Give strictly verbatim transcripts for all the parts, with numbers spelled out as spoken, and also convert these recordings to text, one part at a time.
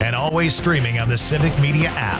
and always streaming on the Civic Media app.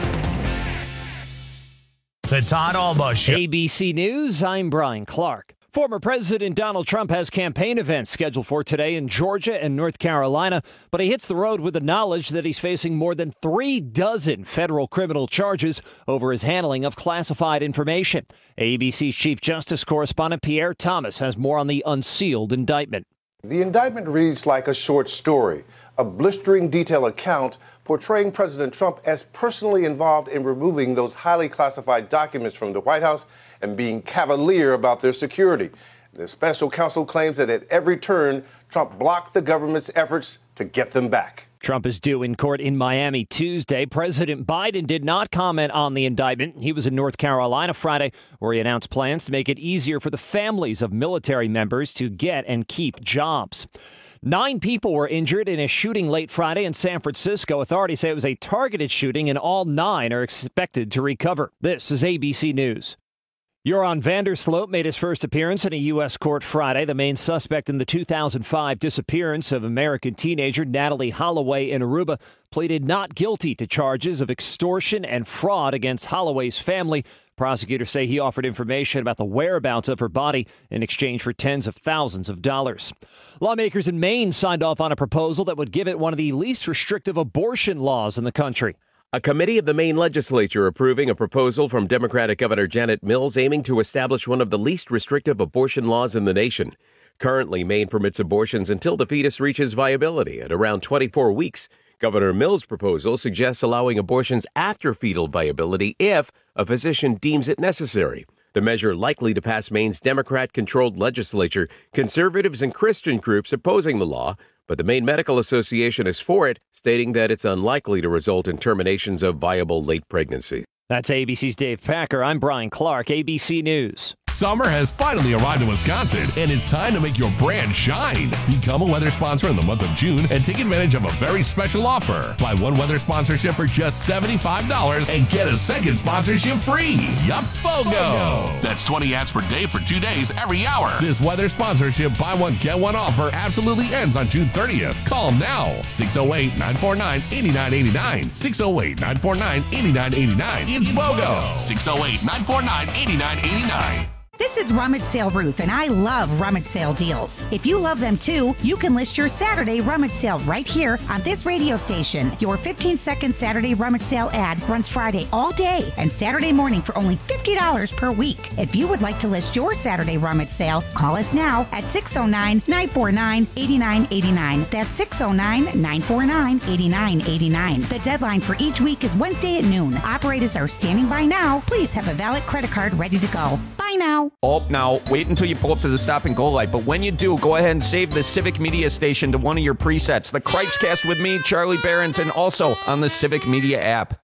The Todd Alba Show. A B C News, I'm Brian Clark. Former President Donald Trump has campaign events scheduled for today in Georgia and North Carolina, but he hits the road with the knowledge that he's facing more than three dozen federal criminal charges over his handling of classified information. A B C's Chief Justice correspondent Pierre Thomas has more on the unsealed indictment. The indictment reads like a short story, a blistering detailed account portraying President Trump as personally involved in removing those highly classified documents from the White House and being cavalier about their security. The special counsel claims that at every turn, Trump blocked the government's efforts to get them back. Trump is due in court in Miami Tuesday. President Biden did not comment on the indictment. He was in North Carolina Friday, where he announced plans to make it easier for the families of military members to get and keep jobs. Nine people were injured in a shooting late Friday in San Francisco. Authorities say it was a targeted shooting, and all nine are expected to recover. This is A B C News. Joran Vandersloot made his first appearance in a U S court Friday. The main suspect in the two thousand five disappearance of American teenager Natalee Holloway in Aruba pleaded not guilty to charges of extortion and fraud against Holloway's family. Prosecutors say he offered information about the whereabouts of her body in exchange for tens of thousands of dollars. Lawmakers in Maine signed off on a proposal that would give it one of the least restrictive abortion laws in the country. A committee of the Maine legislature approving a proposal from Democratic Governor Janet Mills aiming to establish one of the least restrictive abortion laws in the nation. Currently, Maine permits abortions until the fetus reaches viability at around twenty-four weeks. Governor Mills' proposal suggests allowing abortions after fetal viability if a physician deems it necessary. The measure likely to pass Maine's Democrat-controlled legislature. Conservatives and Christian groups opposing the law, but the Maine Medical Association is for it, stating that it's unlikely to result in terminations of viable late pregnancy. That's A B C's Dave Packer. I'm Brian Clark, A B C News. Summer has finally arrived in Wisconsin, and it's time to make your brand shine. Become a weather sponsor in the month of June and take advantage of a very special offer. Buy one weather sponsorship for just seventy-five dollars and get a second sponsorship free. Yup, BOGO! That's twenty ads per day for two days every hour. This weather sponsorship buy one, get one offer absolutely ends on June thirtieth. Call now, six oh eight, nine four nine, eight nine eight nine, six oh eight, nine four nine, eight nine eight nine. It's BOGO, six oh eight, nine four nine, eight nine eight nine. This is Rummage Sale Ruth, and I love Rummage Sale deals. If you love them too, you can list your Saturday Rummage Sale right here on this radio station. Your fifteen second Saturday Rummage Sale ad runs Friday all day and Saturday morning for only fifty dollars per week. If you would like to list your Saturday Rummage Sale, call us now at six oh nine, nine four nine, eight nine eight nine. That's six oh nine, nine four nine, eight nine eight nine. The deadline for each week is Wednesday at noon. Operators are standing by now. Please have a valid credit card ready to go. Bye now. Oh, now, wait until you pull up to the stop and go light. But when you do, go ahead and save the Civic Media station to one of your presets. The Cripescast with me, Charlie Behrens, and also on the Civic Media app.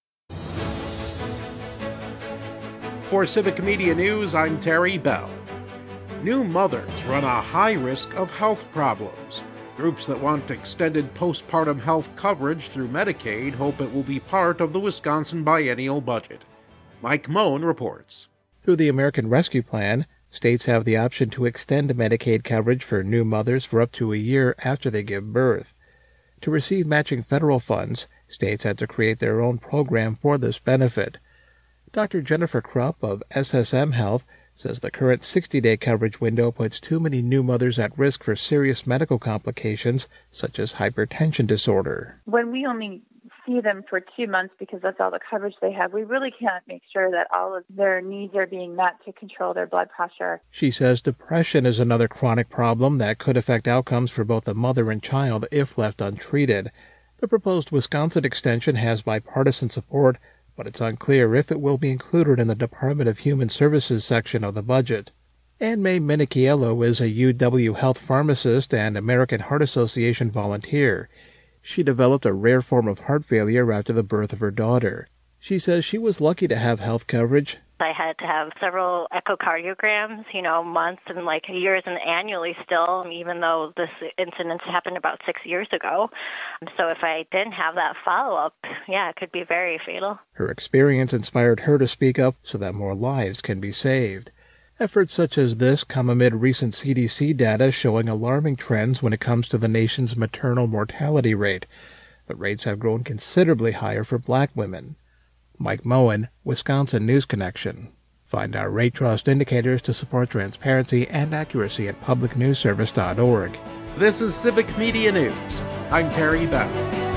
For Civic Media News, I'm Terry Bell. New mothers run a high risk of health problems. Groups that want extended postpartum health coverage through Medicaid hope it will be part of the Wisconsin biennial budget. Mike Moen reports. Through the American Rescue Plan, states have the option to extend Medicaid coverage for new mothers for up to a year after they give birth. To receive matching federal funds, states had to create their own program for this benefit. Doctor Jennifer Krupp of S S M Health says the current sixty-day coverage window puts too many new mothers at risk for serious medical complications, such as hypertension disorder. When we only see them for two months because that's all the coverage they have, we really can't make sure that all of their needs are being met to control their blood pressure. She says depression is another chronic problem that could affect outcomes for both the mother and child if left untreated. The proposed Wisconsin extension has bipartisan support, but it's unclear if it will be included in the Department of Human Services section of the budget. Anne May Minichiello is a U W Health pharmacist and American Heart Association volunteer. She developed a rare form of heart failure after the birth of her daughter. She says she was lucky to have health coverage. I had to have several echocardiograms, you know, months and like years and annually still, even though this incident happened about six years ago. So if I didn't have that follow-up, yeah, it could be very fatal. Her experience inspired her to speak up so that more lives can be saved. Efforts such as this come amid recent C D C data showing alarming trends when it comes to the nation's maternal mortality rate. but rates have grown considerably higher for black women. Mike Moen, Wisconsin News Connection. Find our rate trust indicators to support transparency and accuracy at public news service dot org. This is Civic Media News. I'm Terry Bell.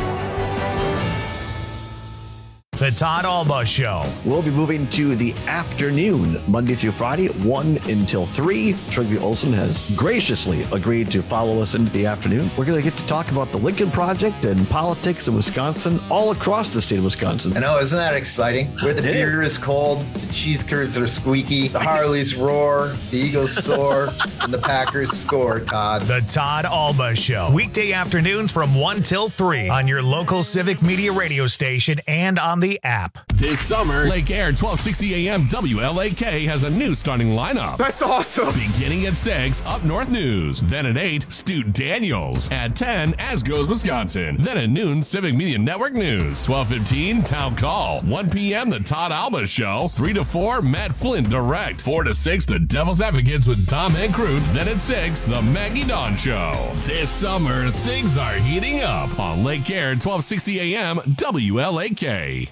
The Todd Alba Show. We'll be moving to the afternoon, Monday through Friday, one until three. Trygve Olsen has graciously agreed to follow us into the afternoon. We're going to get to talk about the Lincoln Project and politics in Wisconsin, all across the state of Wisconsin. I know, isn't that exciting? Where the Yeah. beer is cold, the cheese curds are squeaky, the Harleys roar, the Eagles soar, and the Packers score, Todd. The Todd Alba Show. Weekday afternoons from one till three on your local Civic Media radio station and on the app. This summer, Lake Air twelve sixty A M W L A K has a new starting lineup. That's awesome. Beginning at six, Up North News. Then at eight, Stu Daniels. At ten, As Goes Wisconsin. Then at noon, Civic Media Network News. twelve fifteen, Town Call. one p.m., The Todd Alba Show. three to four, Matt Flynn Direct. four to six, The Devil's Advocates with Tom Ancrute. Then at six, The Maggie Dawn Show. This summer, things are heating up on Lake Air twelve sixty A M W L A K.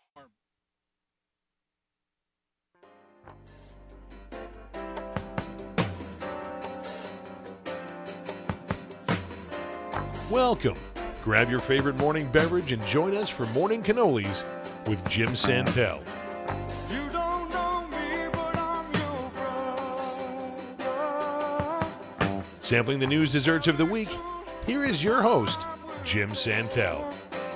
Welcome. Grab your favorite morning beverage and join us for Morning Cannolis with Jim Santel. You don't know me, but I'm your brother. Sampling the news desserts of the week, here is your host, Jim Santel.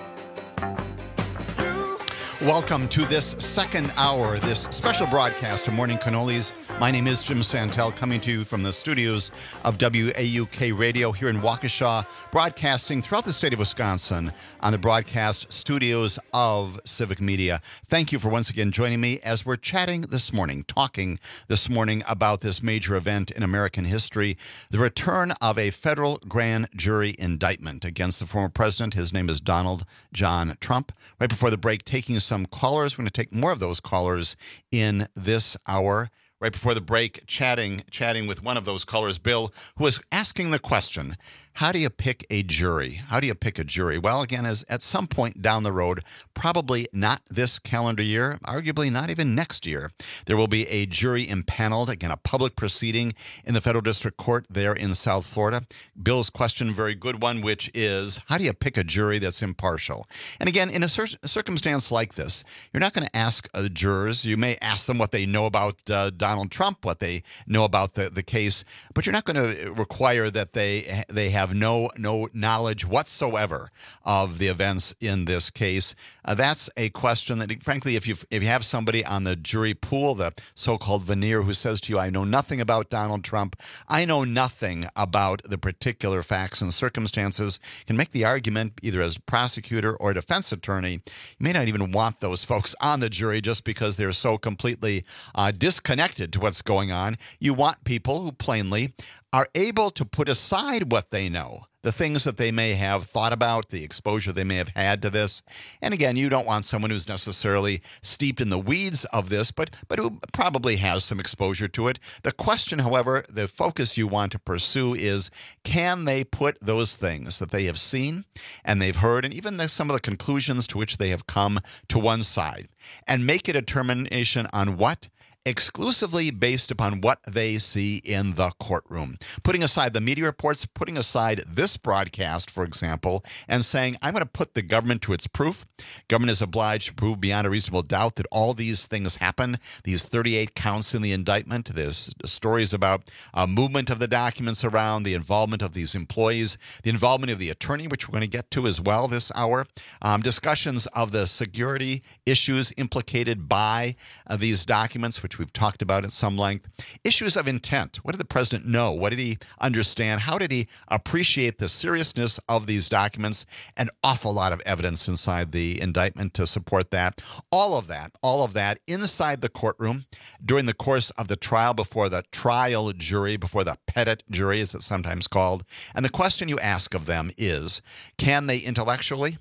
Welcome to this second hour, this special broadcast of Morning Cannolis. My name is Jim Santel, coming to you from the studios of W A U K Radio here in Waukesha, broadcasting throughout the state of Wisconsin on the broadcast studios of Civic Media. Thank you for once again joining me as we're chatting this morning, talking this morning about this major event in American history, the return of a federal grand jury indictment against the former president. His name is Donald John Trump. Right before the break, taking some callers. We're going to take more of those callers in this hour. Right before the break, chatting chatting with one of those callers, Bill, who was asking the question, how do you pick a jury? How do you pick a jury? Well, again, as at some point down the road, probably not this calendar year, arguably not even next year, there will be a jury impaneled, again, a public proceeding in the federal district court there in South Florida. Bill's question, very good one, which is, how do you pick a jury that's impartial? And again, in a, cir- a circumstance like this, you're not going to ask uh, jurors. You may ask them what they know about uh, Donald Trump, what they know about the, the case, but you're not going to require that they they have no no knowledge whatsoever of the events in this case. Uh, that's a question that, frankly, if you if you have somebody on the jury pool, the so-called veneer, who says to you, I know nothing about Donald Trump, I know nothing about the particular facts and circumstances, can make the argument either as prosecutor or defense attorney. You may not even want those folks on the jury just because they're so completely uh, disconnected to what's going on. You want people who plainly are able to put aside what they know, the things that they may have thought about, the exposure they may have had to this. And again, you don't want someone who's necessarily steeped in the weeds of this, but but who probably has some exposure to it. The question, however, the focus you want to pursue is, can they put those things that they have seen and they've heard, and even the, some of the conclusions to which they have come, to one side, and make a determination on what? Exclusively based upon what they see in the courtroom. Putting aside the media reports, putting aside this broadcast, for example, and saying, I'm going to put the government to its proof. Government is obliged to prove beyond a reasonable doubt that all these things happen. These thirty-eight counts in the indictment, there's stories about uh, movement of the documents around, the involvement of these employees, the involvement of the attorney, which we're going to get to as well this hour, um, discussions of the security issues implicated by uh, these documents, which we've talked about at some length. Issues of intent. What did the president know? What did he understand? How did he appreciate the seriousness of these documents? An awful lot of evidence inside the indictment to support that. All of that, all of that inside the courtroom during the course of the trial, before the trial jury, before the petit jury, as it's sometimes called. And the question you ask of them is, can they intellectually,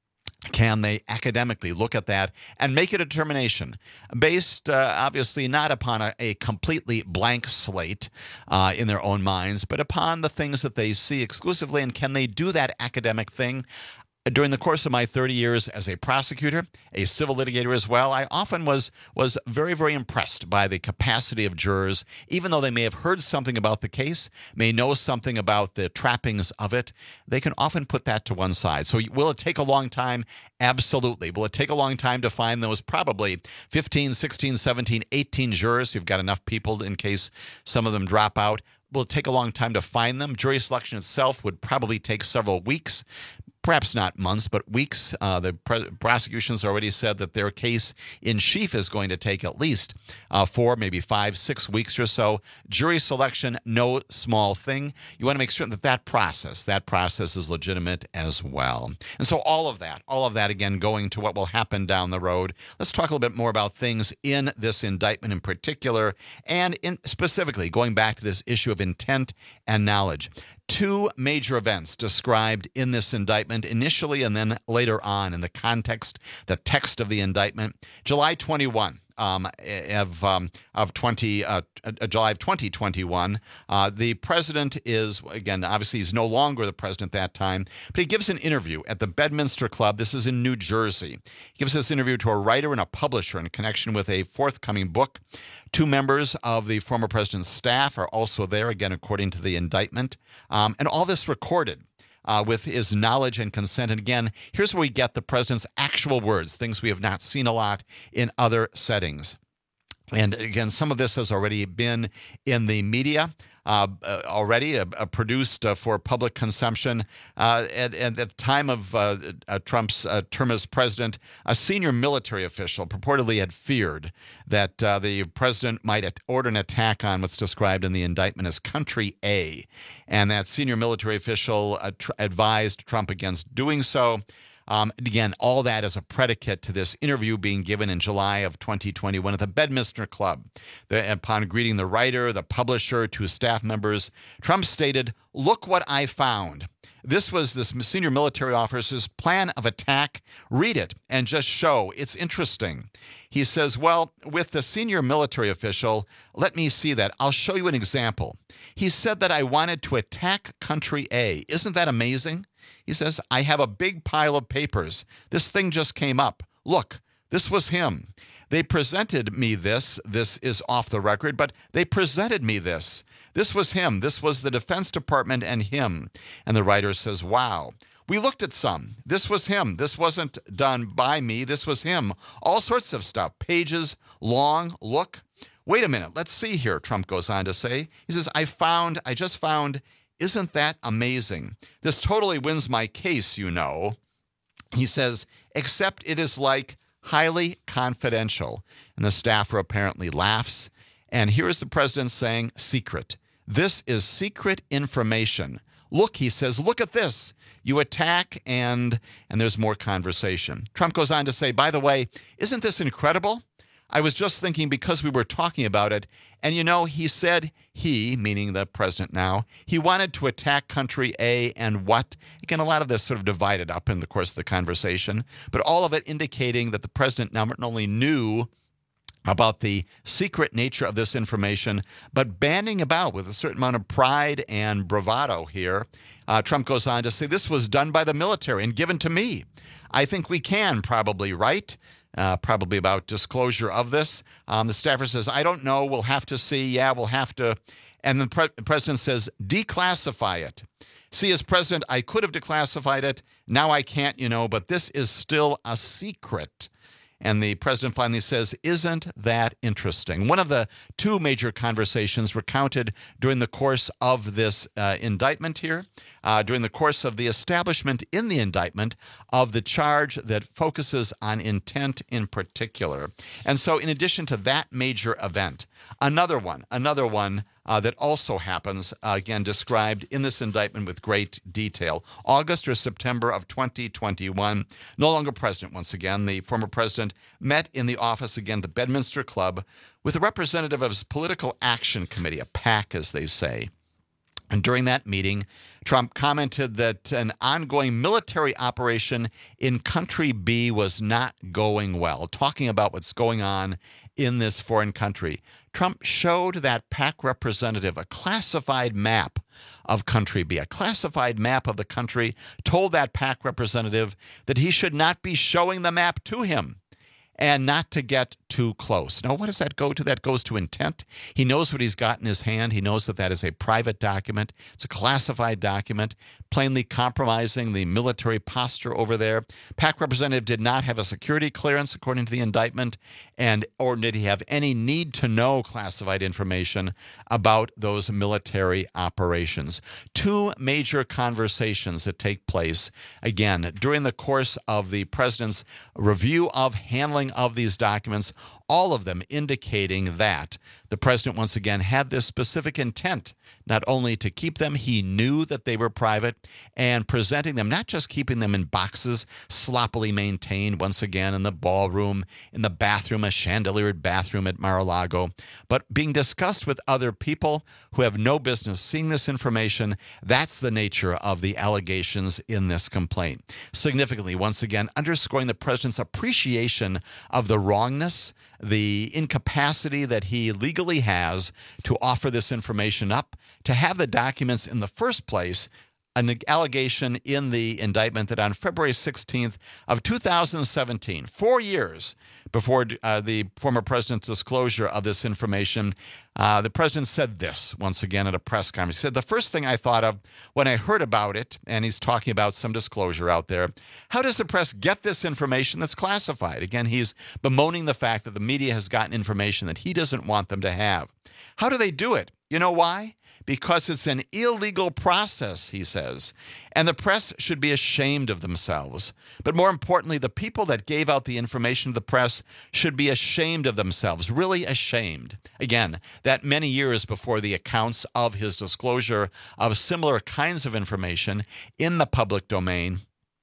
can they academically look at that and make a determination based, uh, obviously, not upon a, a completely blank slate uh, in their own minds, but upon the things that they see exclusively? And can they do that academic thing During the course of my thirty years as a prosecutor, a civil litigator as well, I often was was very, very impressed by the capacity of jurors, even though they may have heard something about the case, may know something about the trappings of it, they can often put that to one side. So will it take a long time? Absolutely. Will it take a long time to find those probably fifteen, sixteen, seventeen, eighteen jurors? You've got enough people in case some of them drop out. Will it take a long time to find them? Jury selection itself would probably take several weeks. Perhaps not months, but weeks. Uh, the pre- prosecution's already said that their case in chief is going to take at least uh, four, maybe five, six weeks or so. Jury selection, no small thing. You want to make sure that that process, that process is legitimate as well. And so all of that, all of that, again, going to what will happen down the road. Let's talk a little bit more about things in this indictment in particular, and in specifically going back to this issue of intent and knowledge. Two major events described in this indictment initially and then later on in the context, the text of the indictment. July twenty-first um, of um, of twenty uh, uh, July of twenty twenty-one. Uh, the president is, again, obviously he's no longer the president at that time, but he gives an interview at the Bedminster Club. This is in New Jersey. He gives this interview to a writer and a publisher in connection with a forthcoming book. Two members of the former president's staff are also there, again, according to the indictment. Um, and all this recorded uh, with his knowledge and consent. And again, here's where we get the president's actual words, things we have not seen a lot in other settings. And again, some of this has already been in the media. Uh, uh, already uh, uh, produced uh, for public consumption. Uh, and, and at the time of uh, uh, Trump's uh, term as president, a senior military official purportedly had feared that uh, the president might at- order an attack on what's described in the indictment as Country A. And that senior military official uh, tr- advised Trump against doing so. Um, again, all that is a predicate to this interview being given in July of twenty twenty-one at the Bedminster Club. The, upon greeting the writer, the publisher, two staff members, Trump stated, "Look what I found. This was this senior military officer's plan of attack. Read it and just show. It's interesting." He says, well, with the senior military official, let me see that. I'll show you an example. He said that I wanted to attack Country A. Isn't that amazing? He says, I have a big pile of papers. This thing just came up. Look, this was him. They presented me this. This is off the record, but they presented me this. This was him. This was the Defense Department and him. And the writer says, wow. We looked at some. This was him. This wasn't done by me. This was him. All sorts of stuff. Pages long. Look. Wait a minute. Let's see here, Trump goes on to say. He says, I found, I just found, isn't that amazing? This totally wins my case, you know. He says, except it is like highly confidential. And the staffer apparently laughs. And here is the president saying, secret. This is secret information. Look, he says, look at this. You attack and and there's more conversation. Trump goes on to say, by the way, isn't this incredible? I was just thinking because we were talking about it. And, you know, he said he, meaning the president now, he wanted to attack Country A and what? Again, a lot of this sort of divided up in the course of the conversation, but all of it indicating that the president not only knew about the secret nature of this information, but banding about with a certain amount of pride and bravado here. Uh, Trump goes on to say, this was done by the military and given to me. I think we can probably, right? Uh, probably about disclosure of this. Um, the staffer says, I don't know. We'll have to see. Yeah, we'll have to. And the pre- president says, declassify it. See, as president, I could have declassified it. Now I can't, you know, but this is still a secret. And the president finally says, isn't that interesting? One of the two major conversations recounted during the course of this uh, indictment here, uh, during the course of the establishment in the indictment of the charge that focuses on intent in particular. And so in addition to that major event, another one, another one Uh, that also happens, uh, again, described in this indictment with great detail. August or September of twenty twenty-one, no longer president once again, the former president met in the office, again, the Bedminster Club, with a representative of his Political Action Committee, a PAC, as they say. And during that meeting, Trump commented that an ongoing military operation in Country B was not going well, talking about what's going on in this foreign country. Trump showed that PAC representative a classified map of country be. A classified map of the country told that PAC representative that he should not be showing the map to him and not to get too close. Now, what does that go to? That goes to intent. He knows what he's got in his hand. He knows that that is a private document. It's a classified document, plainly compromising the military posture over there. PAC representative did not have a security clearance, according to the indictment, and or did he have any need to know classified information about those military operations. Two major conversations that take place, again, during the course of the president's review of handling of these documents, all of them indicating that the president once again had this specific intent, not only to keep them, he knew that they were private, and presenting them, not just keeping them in boxes sloppily maintained once again in the ballroom, in the bathroom, a chandeliered bathroom at Mar-a-Lago, but being discussed with other people who have no business seeing this information. That's the nature of the allegations in this complaint. Significantly, once again, underscoring the president's appreciation of the wrongness, the incapacity that he legally has to offer this information up, to have the documents in the first place. An allegation in the indictment that on February sixteenth of two thousand seventeen, four years before uh, the former president's disclosure of this information, uh, the president said this once again at a press conference. He said, "The first thing I thought of when I heard about it," and he's talking about some disclosure out there, "how does the press get this information that's classified?" Again, he's bemoaning the fact that the media has gotten information that he doesn't want them to have. How do they do it? You know why? Because it's an illegal process, he says, and the press should be ashamed of themselves. But more importantly, the people that gave out the information to the press should be ashamed of themselves, really ashamed. Again, that many years before the accounts of his disclosure of similar kinds of information in the public domain,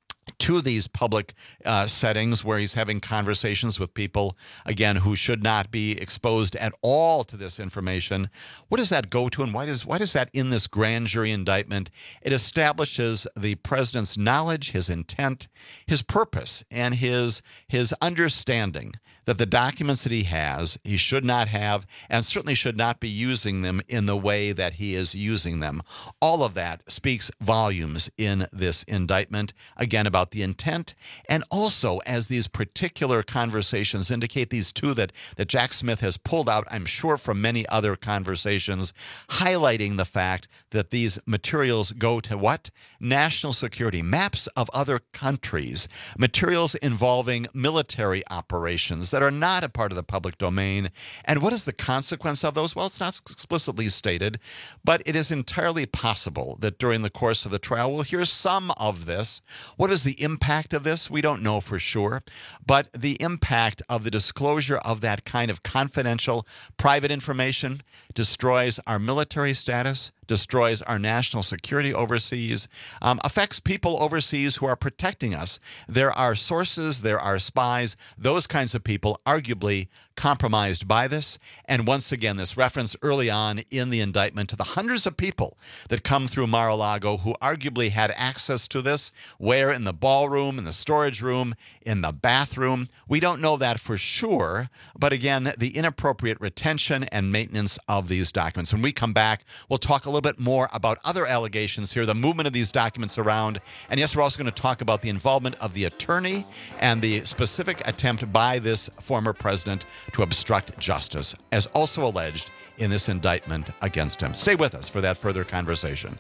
to these public uh, settings where he's having conversations with people, again, who should not be exposed at all to this information. What does that go to, and why does why does that in this grand jury indictment? It establishes the president's knowledge, his intent, his purpose, and his his understanding that the documents that he has, he should not have, and certainly should not be using them in the way that he is using them. All of that speaks volumes in this indictment, again, about the intent, and also, as these particular conversations indicate, these two that, that Jack Smith has pulled out, I'm sure, from many other conversations, highlighting the fact that these materials go to what? National security, maps of other countries, materials involving military operations that are not a part of the public domain. And what is the consequence of those? Well, it's not explicitly stated, but it is entirely possible that during the course of the trial, we'll hear some of this. What is the impact of this? We don't know for sure, but the impact of the disclosure of that kind of confidential, private information destroys our military status, destroys our national security overseas, um, affects people overseas who are protecting us. There are sources, there are spies, those kinds of people arguably compromised by this. And once again, this reference early on in the indictment to the hundreds of people that come through Mar-a-Lago who arguably had access to this, where in the ballroom, in the storage room, in the bathroom. We don't know that for sure, but again, the inappropriate retention and maintenance of these documents. When we come back, we'll talk a little bit more about other allegations here, the movement of these documents around, and yes, we're also going to talk about the involvement of the attorney and the specific attempt by this former president to obstruct justice, as also alleged in this indictment against him. Stay with us for that further conversation.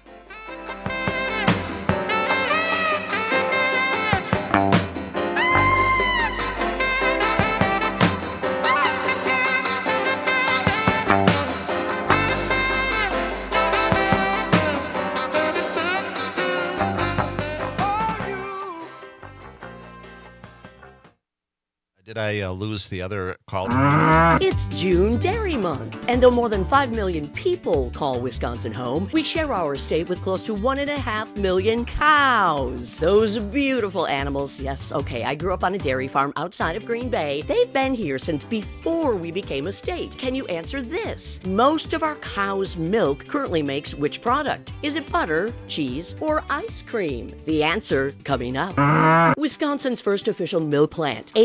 Did I uh, lose the other call? It's June Dairy Month, and though more than five million people call Wisconsin home, we share our state with close to one and a half million cows. Those beautiful animals, yes, okay, I grew up on a dairy farm outside of Green Bay. They've been here since before we became a state. Can you answer this? Most of our cow's milk currently makes which product? Is it butter, cheese, or ice cream? The answer coming up. Wisconsin's first official milk plant, A T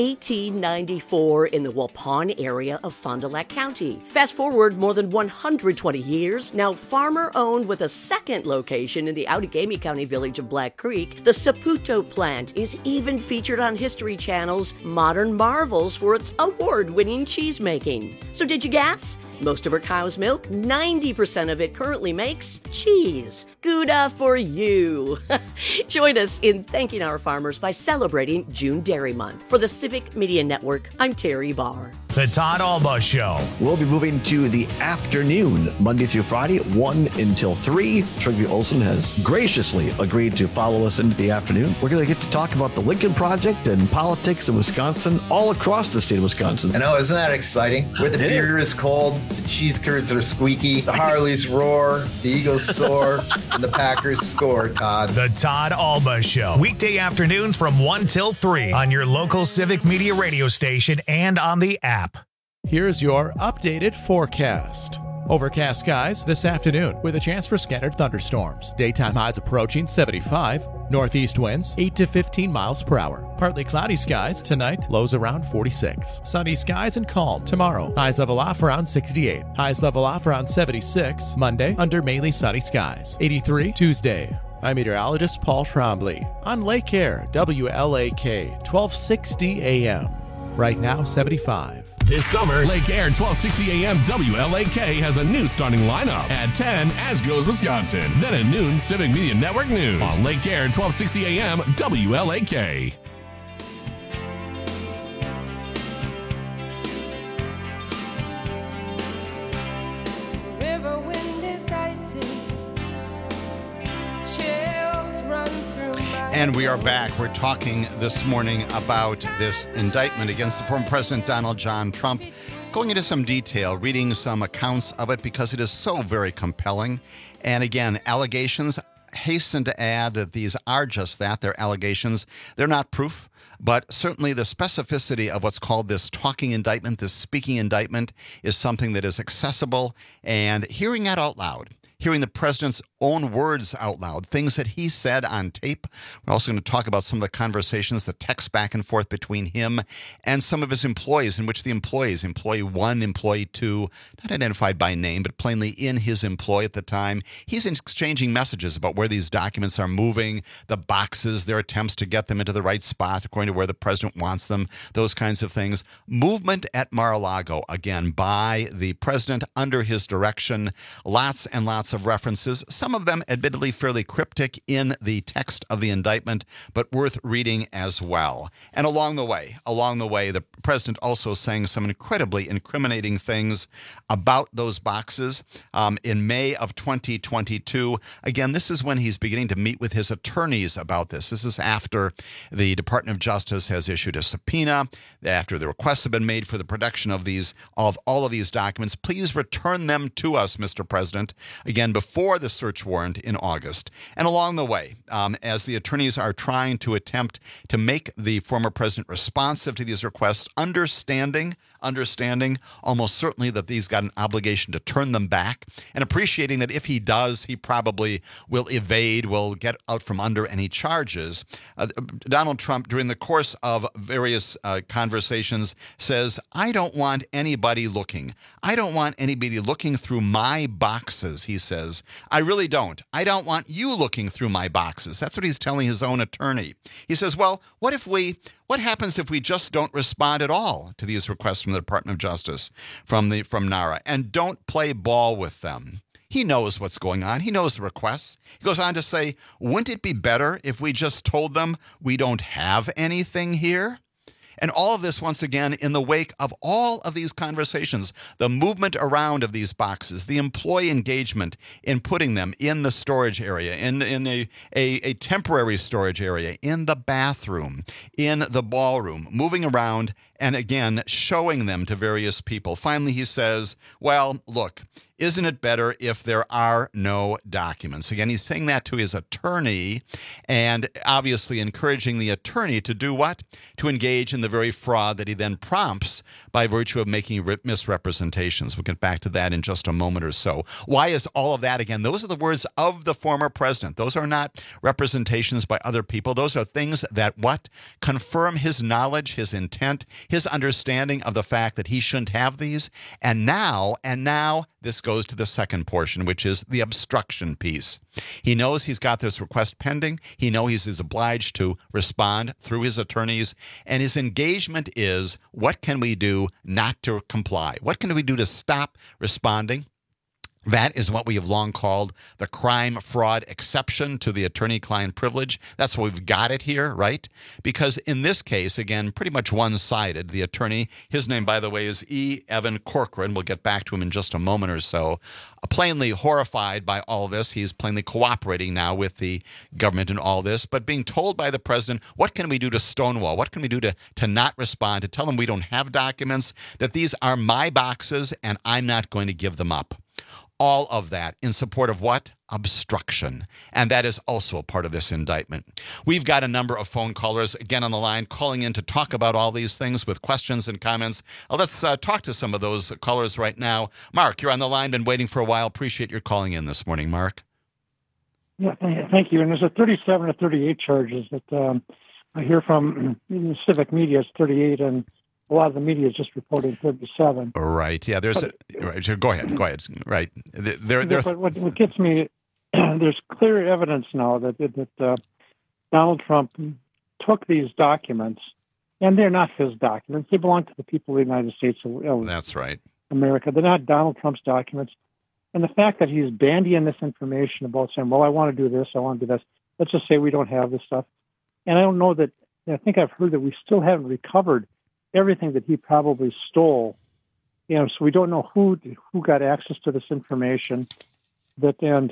nineteen ninety-four in the Waupun area of Fond du Lac County. Fast forward more than one hundred twenty years, now farmer-owned with a second location in the Outagamie County village of Black Creek, the Saputo plant is even featured on History Channel's Modern Marvels for its award-winning cheese making. So did you guess? Most of her cow's milk, ninety percent of it currently makes cheese. Gouda for you. Join us in thanking our farmers by celebrating June Dairy Month. For the Civic Media Network, I'm Terry Barr. The Todd Alba Show. We'll be moving to the afternoon, Monday through Friday, one until three. Trygve Olsen has graciously agreed to follow us into the afternoon. We're going to get to talk about the Lincoln Project and politics in Wisconsin, all across the state of Wisconsin. I know, isn't that exciting? Where the beer is cold, the cheese curds are squeaky, the Harleys roar, the Eagles soar, and the Packers score, Todd. The Todd Alba Show. Weekday afternoons from one till three on your local Civic Media radio station and on the app. Here's your updated forecast. Overcast skies this afternoon with a chance for scattered thunderstorms. Daytime highs approaching seventy-five. Northeast winds eight to fifteen miles per hour. Partly cloudy skies tonight, lows around forty-six. Sunny skies and calm tomorrow. Highs level off around sixty-eight. Highs level off around seventy-six. Monday, under mainly sunny skies. eighty-three Tuesday. I'm meteorologist Paul Trombley on Lake Air, W L A K, twelve sixty A M. Right now, seventy-five. This summer, Lake Air twelve sixty A M W L A K has a new starting lineup. At ten, As Goes Wisconsin. Then at noon, Civic Media Network News. On Lake Air twelve sixty A M W L A K. River wind is icy. Chills run through my And we are back. We're talking this morning about this indictment against the former President Donald John Trump. Going into some detail, reading some accounts of it because it is so very compelling. And again, allegations, hasten to add that these are just that. They're allegations. They're not proof. But certainly the specificity of what's called this talking indictment, this speaking indictment, is something that is accessible. And hearing that out loud, hearing the president's own words out loud, things that he said on tape. We're also going to talk about some of the conversations, the texts back and forth between him and some of his employees, in which the employees, employee one, employee two, not identified by name, but plainly in his employ at the time, he's exchanging messages about where these documents are moving, the boxes, their attempts to get them into the right spot according to where the president wants them, those kinds of things. Movement at Mar-a-Lago, again, by the president under his direction. Lots and lots of references, some of them admittedly fairly cryptic in the text of the indictment, but worth reading as well. And along the way, along the way, the president also saying some incredibly incriminating things about those boxes. Um, in May of twenty twenty-two, again, this is when he's beginning to meet with his attorneys about this. This is after the Department of Justice has issued a subpoena, after the requests have been made for the production of these, of all of these documents. Please return them to us, Mister President. Again, before the search warrant in August. And along the way, um, as the attorneys are trying to attempt to make the former president responsive to these requests, understanding, understanding almost certainly that he's got an obligation to turn them back, and appreciating that if he does, he probably will evade, will get out from under any charges. Uh, Donald Trump, during the course of various uh, conversations, says, I don't want anybody looking. I don't want anybody looking through my boxes, he says. I really don't. I don't want you looking through my boxes. That's what he's telling his own attorney. He says, well, what if we, what happens if we just don't respond at all to these requests from the Department of Justice, from the from NARA, and don't play ball with them? He knows what's going on. He knows the requests. He goes on to say, wouldn't it be better if we just told them we don't have anything here? And all of this, once again, in the wake of all of these conversations, the movement around of these boxes, the employee engagement in putting them in the storage area, in, in a, a, a temporary storage area, in the bathroom, in the ballroom, moving around, and again, showing them to various people. Finally, he says, well, look, Isn't it better if there are no documents? Again, he's saying that to his attorney and obviously encouraging the attorney to do what? To engage in the very fraud that he then prompts by virtue of making misrepresentations. We'll get back to that in just a moment or so. Why is all of that? Again, those are the words of the former president. Those are not representations by other people. Those are things that what? Confirm his knowledge, his intent, his understanding of the fact that he shouldn't have these. And now, and now, this goes to the second portion, which is the obstruction piece. He knows he's got this request pending. He knows he's is obliged to respond through his attorneys. And his engagement is, what can we do not to comply? What can we do to stop responding? That is what we have long called the crime fraud exception to the attorney-client privilege. That's why we've got it here, right? Because in this case, again, pretty much one-sided. The attorney, his name, by the way, is E. Evan Corcoran. We'll get back to him in just a moment or so. Plainly horrified by all this. He's plainly cooperating now with the government in all this, but being told by the president, what can we do to stonewall? What can we do to, to not respond, to tell them we don't have documents, that these are my boxes and I'm not going to give them up? All of that in support of what? Obstruction. And that is also a part of this indictment. We've got a number of phone callers, again, on the line, calling in to talk about all these things with questions and comments. Uh, let's uh, talk to some of those callers right now. Mark, you're on the line, been waiting for a while. Appreciate your calling in this morning, Mark. Yeah, thank you. And there's a thirty-seven to thirty-eight charges that um, I hear from in the civic media. It's thirty-eight, and a lot of the media is just reporting thirty-seven. Right. Yeah. There's. But, a, right, go ahead. Go ahead. Right. There. There. But what, what gets me, there's clear evidence now that that uh, Donald Trump took these documents, and they're not his documents. They belong to the people of the United States of That's right. America. They're not Donald Trump's documents. And the fact that he's bandying this information about saying, "Well, I want to do this. I want to do this." Let's just say we don't have this stuff. And I don't know that. I think I've heard that we still haven't recovered everything that he probably stole, you know, so we don't know who who got access to this information. That and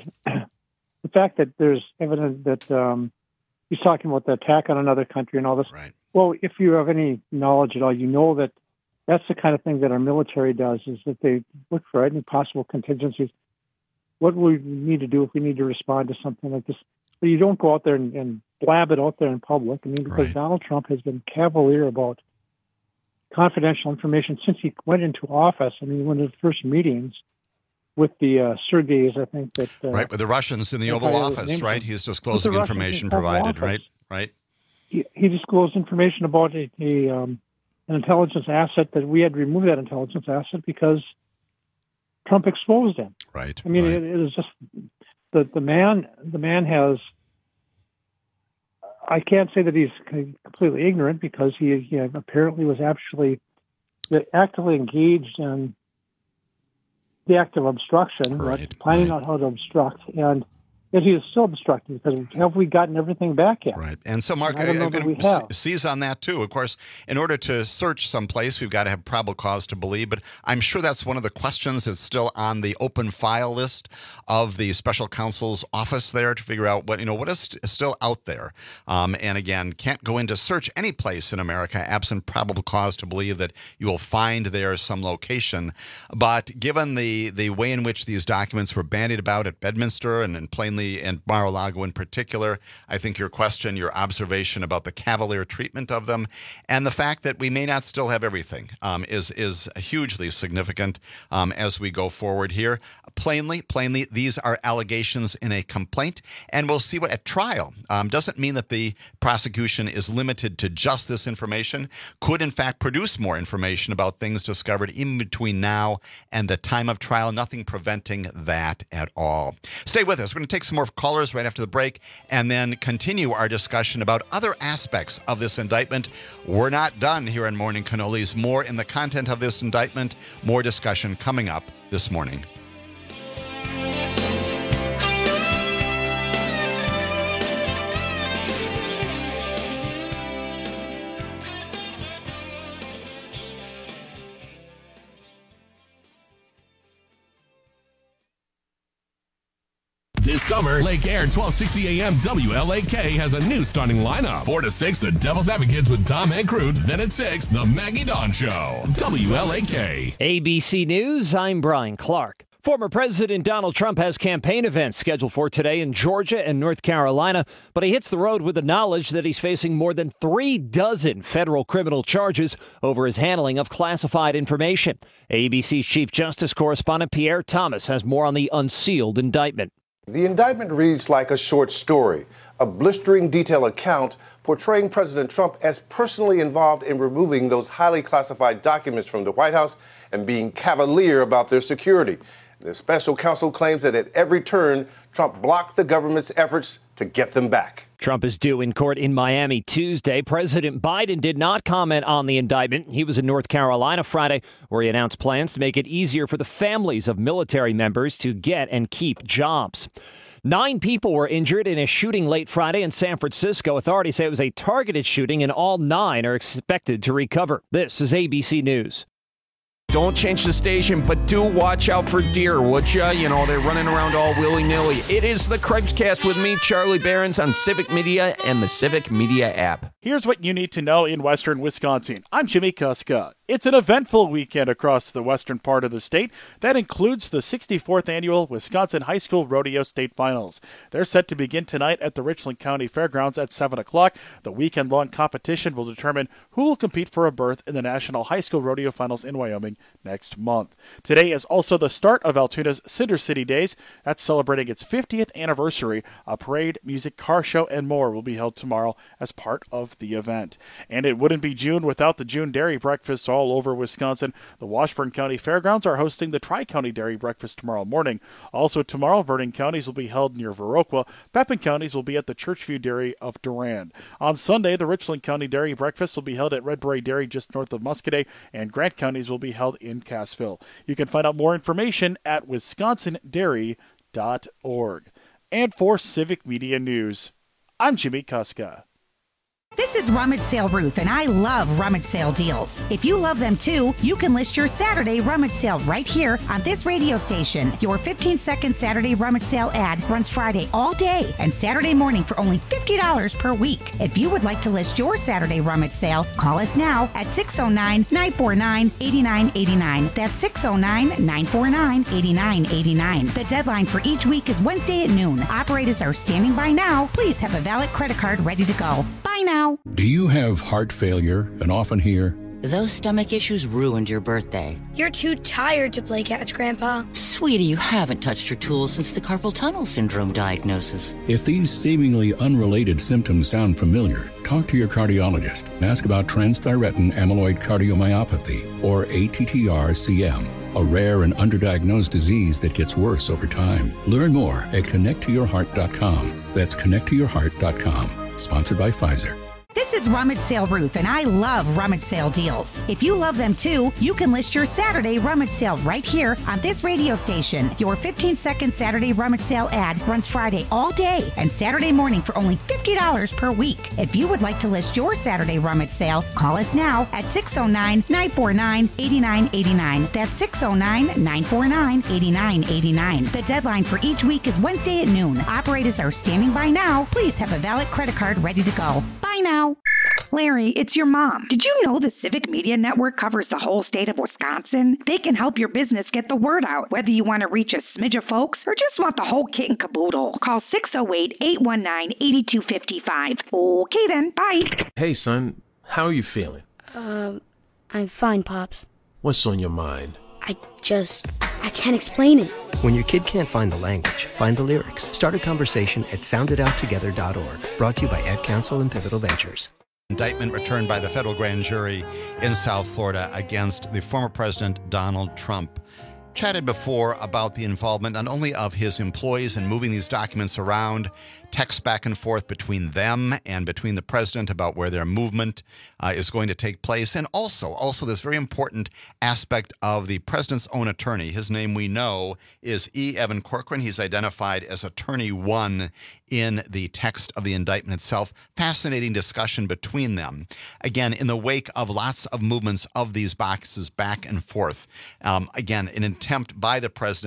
the fact that there's evidence that um, he's talking about the attack on another country and all this. Right. Well, if you have any knowledge at all, you know that that's the kind of thing that our military does, is that they look for any possible contingencies. What we need to do if we need to respond to something like this. But you don't go out there and, and blab it out there in public. I mean, because right. Donald Trump has been cavalier about confidential information since he went into office. I mean, one of the first meetings with the uh, Sergeys, I think that uh, right with the Russians in the Oval Office, right? He's disclosing information provided, right? Right. He, he disclosed information about a, a um, an intelligence asset that we had to remove that intelligence asset because Trump exposed him. Right. I mean, right. It, it is just the the man. The man has. I can't say that he's completely ignorant because he, he apparently was actually actively engaged in the act of obstruction, right, right, planning right. out how to obstruct, and yet he is still obstructing because have we gotten everything back yet? Right. And so, Mark, I I'm going to seize on that, too. Of course, in order to search someplace, we've got to have probable cause to believe, but I'm sure that's one of the questions that's still on the open file list of the special counsel's office there to figure out what, you know, what is st- still out there. Um, and again, can't go into search any place in America absent probable cause to believe that you will find there some location. But given the, the way in which these documents were bandied about at Bedminster and in plainly and Mar-a-Lago in particular, I think your question, your observation about the cavalier treatment of them, and the fact that we may not still have everything um, is is hugely significant um, as we go forward here. Plainly, plainly, these are allegations in a complaint, and we'll see what at trial. Um, doesn't mean that the prosecution is limited to just this information. Could, in fact, produce more information about things discovered in between now and the time of trial. Nothing preventing that at all. Stay with us. We're going to take some more callers right after the break and then continue our discussion about other aspects of this indictment. We're not done here in Morning Cannolis. More in the content of this indictment, more discussion coming up this morning. This summer, Lake Air twelve sixty A M W L A K has a new starting lineup. four to six, The Devil's Advocates with Tom Hankrut. Then at six, The Maggie Dawn Show. W L A K. A B C News, I'm Brian Clark. Former President Donald Trump has campaign events scheduled for today in Georgia and North Carolina, but he hits the road with the knowledge that he's facing more than three dozen federal criminal charges over his handling of classified information. A B C's Chief Justice correspondent Pierre Thomas has more on the unsealed indictment. The indictment reads like a short story, a blistering detailed account portraying President Trump as personally involved in removing those highly classified documents from the White House and being cavalier about their security. The special counsel claims that at every turn, Trump blocked the government's efforts to get them back. Trump is due in court in Miami Tuesday. President Biden did not comment on the indictment. He was in North Carolina Friday, where he announced plans to make it easier for the families of military members to get and keep jobs. Nine people were injured in a shooting late Friday in San Francisco. Authorities say it was a targeted shooting, and all nine are expected to recover. This is A B C News. Don't change the station, but do watch out for deer, would ya? You know, they're running around all willy-nilly. It is the Cripescast with me, Charlie Behrens, on Civic Media and the Civic Media app. Here's what you need to know in western Wisconsin. I'm Jimmy Kuska. It's an eventful weekend across the western part of the state. That includes the sixty-fourth annual Wisconsin High School Rodeo State Finals. They're set to begin tonight at the Richland County Fairgrounds at seven o'clock. The weekend-long competition will determine who will compete for a berth in the National High School Rodeo Finals in Wyoming next month. Today is also the start of Altoona's Cinder City Days. That's celebrating its fiftieth anniversary. A parade, music, car show, and more will be held tomorrow as part of the event. And it wouldn't be June without the June Dairy Breakfast all over Wisconsin. The Washburn County Fairgrounds are hosting the Tri-County Dairy Breakfast tomorrow morning. Also tomorrow, Vernon counties will be held near Viroqua. Pepin counties will be at the Churchview Dairy of Durand. On Sunday, the Richland County Dairy Breakfast will be held at Redbury Dairy just north of Muscoda, and Grant counties will be held in Cassville. You can find out more information at wisconsin dairy dot org. And for Civic Media News, I'm Jimmy Kuska. This is Rummage Sale Ruth, and I love rummage sale deals. If you love them too, you can list your Saturday rummage sale right here on this radio station. Your fifteen second Saturday rummage sale ad runs Friday all day and Saturday morning for only fifty dollars per week. If you would like to list your Saturday rummage sale, call us now at six oh nine, nine four nine, eight nine eight nine. That's six oh nine, nine four nine, eight nine eight nine. The deadline for each week is Wednesday at noon. Operators are standing by now. Please have a valid credit card ready to go. Bye now. Do you have heart failure and often hear, "Those stomach issues ruined your birthday"? "You're too tired to play catch, Grandpa." Sweetie, you haven't touched your tools since the carpal tunnel syndrome diagnosis. If these seemingly unrelated symptoms sound familiar, talk to your cardiologist and ask about transthyretin amyloid cardiomyopathy, or A T T R C M, a rare and underdiagnosed disease that gets worse over time. Learn more at connect to your heart dot com. That's connect to your heart dot com. Sponsored by Pfizer. This is Rummage Sale Ruth, and I love rummage sale deals. If you love them too, you can list your Saturday rummage sale right here on this radio station. Your fifteen second Saturday rummage sale ad runs Friday all day and Saturday morning for only fifty dollars per week. If you would like to list your Saturday rummage sale, call us now at six oh nine, nine four nine, eight nine eight nine. That's six oh nine, nine four nine, eight nine eight nine. The deadline for each week is Wednesday at noon. Operators are standing by now. Please have a valid credit card ready to go. Bye now. Larry, it's your mom. Did you know the Civic Media Network covers the whole state of Wisconsin? They can help your business get the word out, whether you want to reach a smidge of folks or just want the whole kit and caboodle. Call six oh eight, eight one nine, eight two five five. Okay then, bye. Hey son, how are you feeling? Um, I'm fine, Pops. What's on your mind? I just, I can't explain it. When your kid can't find the language, find the lyrics. Start a conversation at sound it out together dot org. Brought to you by Ad Council and Pivotal Ventures. Indictment returned by the federal grand jury in South Florida against the former president, Donald Trump. Chatted before about the involvement not only of his employees in moving these documents around, texts back and forth between them and between the president about where their movement uh, is going to take place, and also, also this very important aspect of the president's own attorney. His name we know is E. Evan Corcoran. He's identified as Attorney One in the text of the indictment itself. Fascinating discussion between them. Again, in the wake of lots of movements of these boxes back and forth. Um, again, an attempt by the president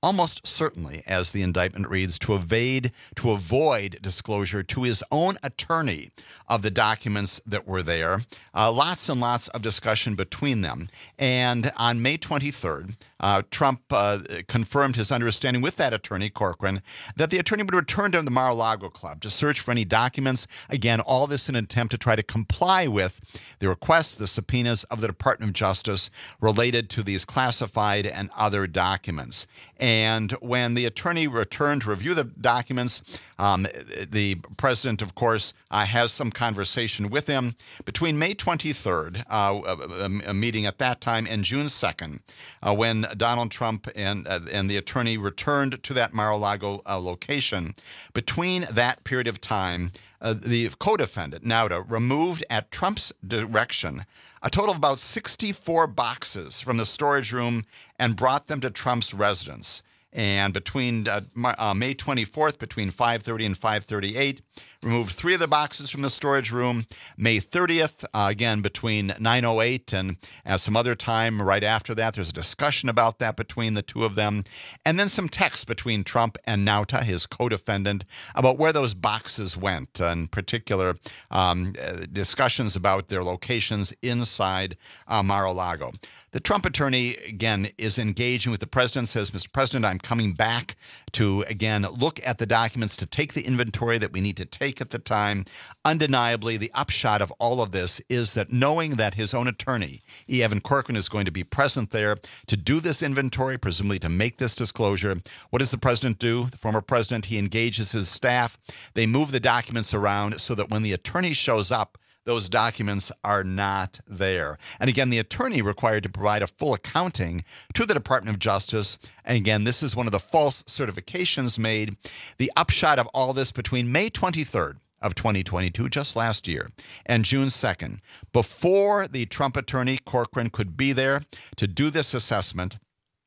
almost certainly, as the indictment reads, to evade, to avoid disclosure to his own attorney of the documents that were there. Uh, lots and lots of discussion between them. And on May twenty-third, uh, Trump uh, confirmed his understanding with that attorney, Corcoran, that the attorney would return to the Mar-a-Lago Club to search for any documents. Again, all this in an attempt to try to comply with the requests, the subpoenas of the Department of Justice related to these classified and other documents. And when the attorney returned to review the documents, um, the president, of course, uh, has some conversation with him. Between May twenty-third, uh, a, a meeting at that time, and June second, uh, when Donald Trump and uh, and the attorney returned to that Mar-a-Lago uh, location, between that period of time, uh, the co-defendant, Nauta, removed at Trump's direction a total of about sixty-four boxes from the storage room and brought them to Trump's residence. And between uh, uh, May twenty-fourth, between five thirty and five thirty-eight, removed three of the boxes from the storage room. May thirtieth, uh, again, between nine oh eight and uh, some other time right after that, there's a discussion about that between the two of them. And then some text between Trump and Nauta, his co-defendant, about where those boxes went, in particular um, uh, discussions about their locations inside uh, Mar-a-Lago. The Trump attorney, again, is engaging with the president, says, Mister President, I'm coming back to, again, look at the documents, to take the inventory that we need to take at the time. Undeniably, the upshot of all of this is that knowing that his own attorney, E. Evan Corcoran, is going to be present there to do this inventory, presumably to make this disclosure, what does the president do? The former president, he engages his staff. They move the documents around so that when the attorney shows up, those documents are not there. And again, the attorney required to provide a full accounting to the Department of Justice. And again, this is one of the false certifications made. The upshot of all this between May twenty-third of twenty twenty-two, just last year, and June second, before the Trump attorney, Corcoran, could be there to do this assessment,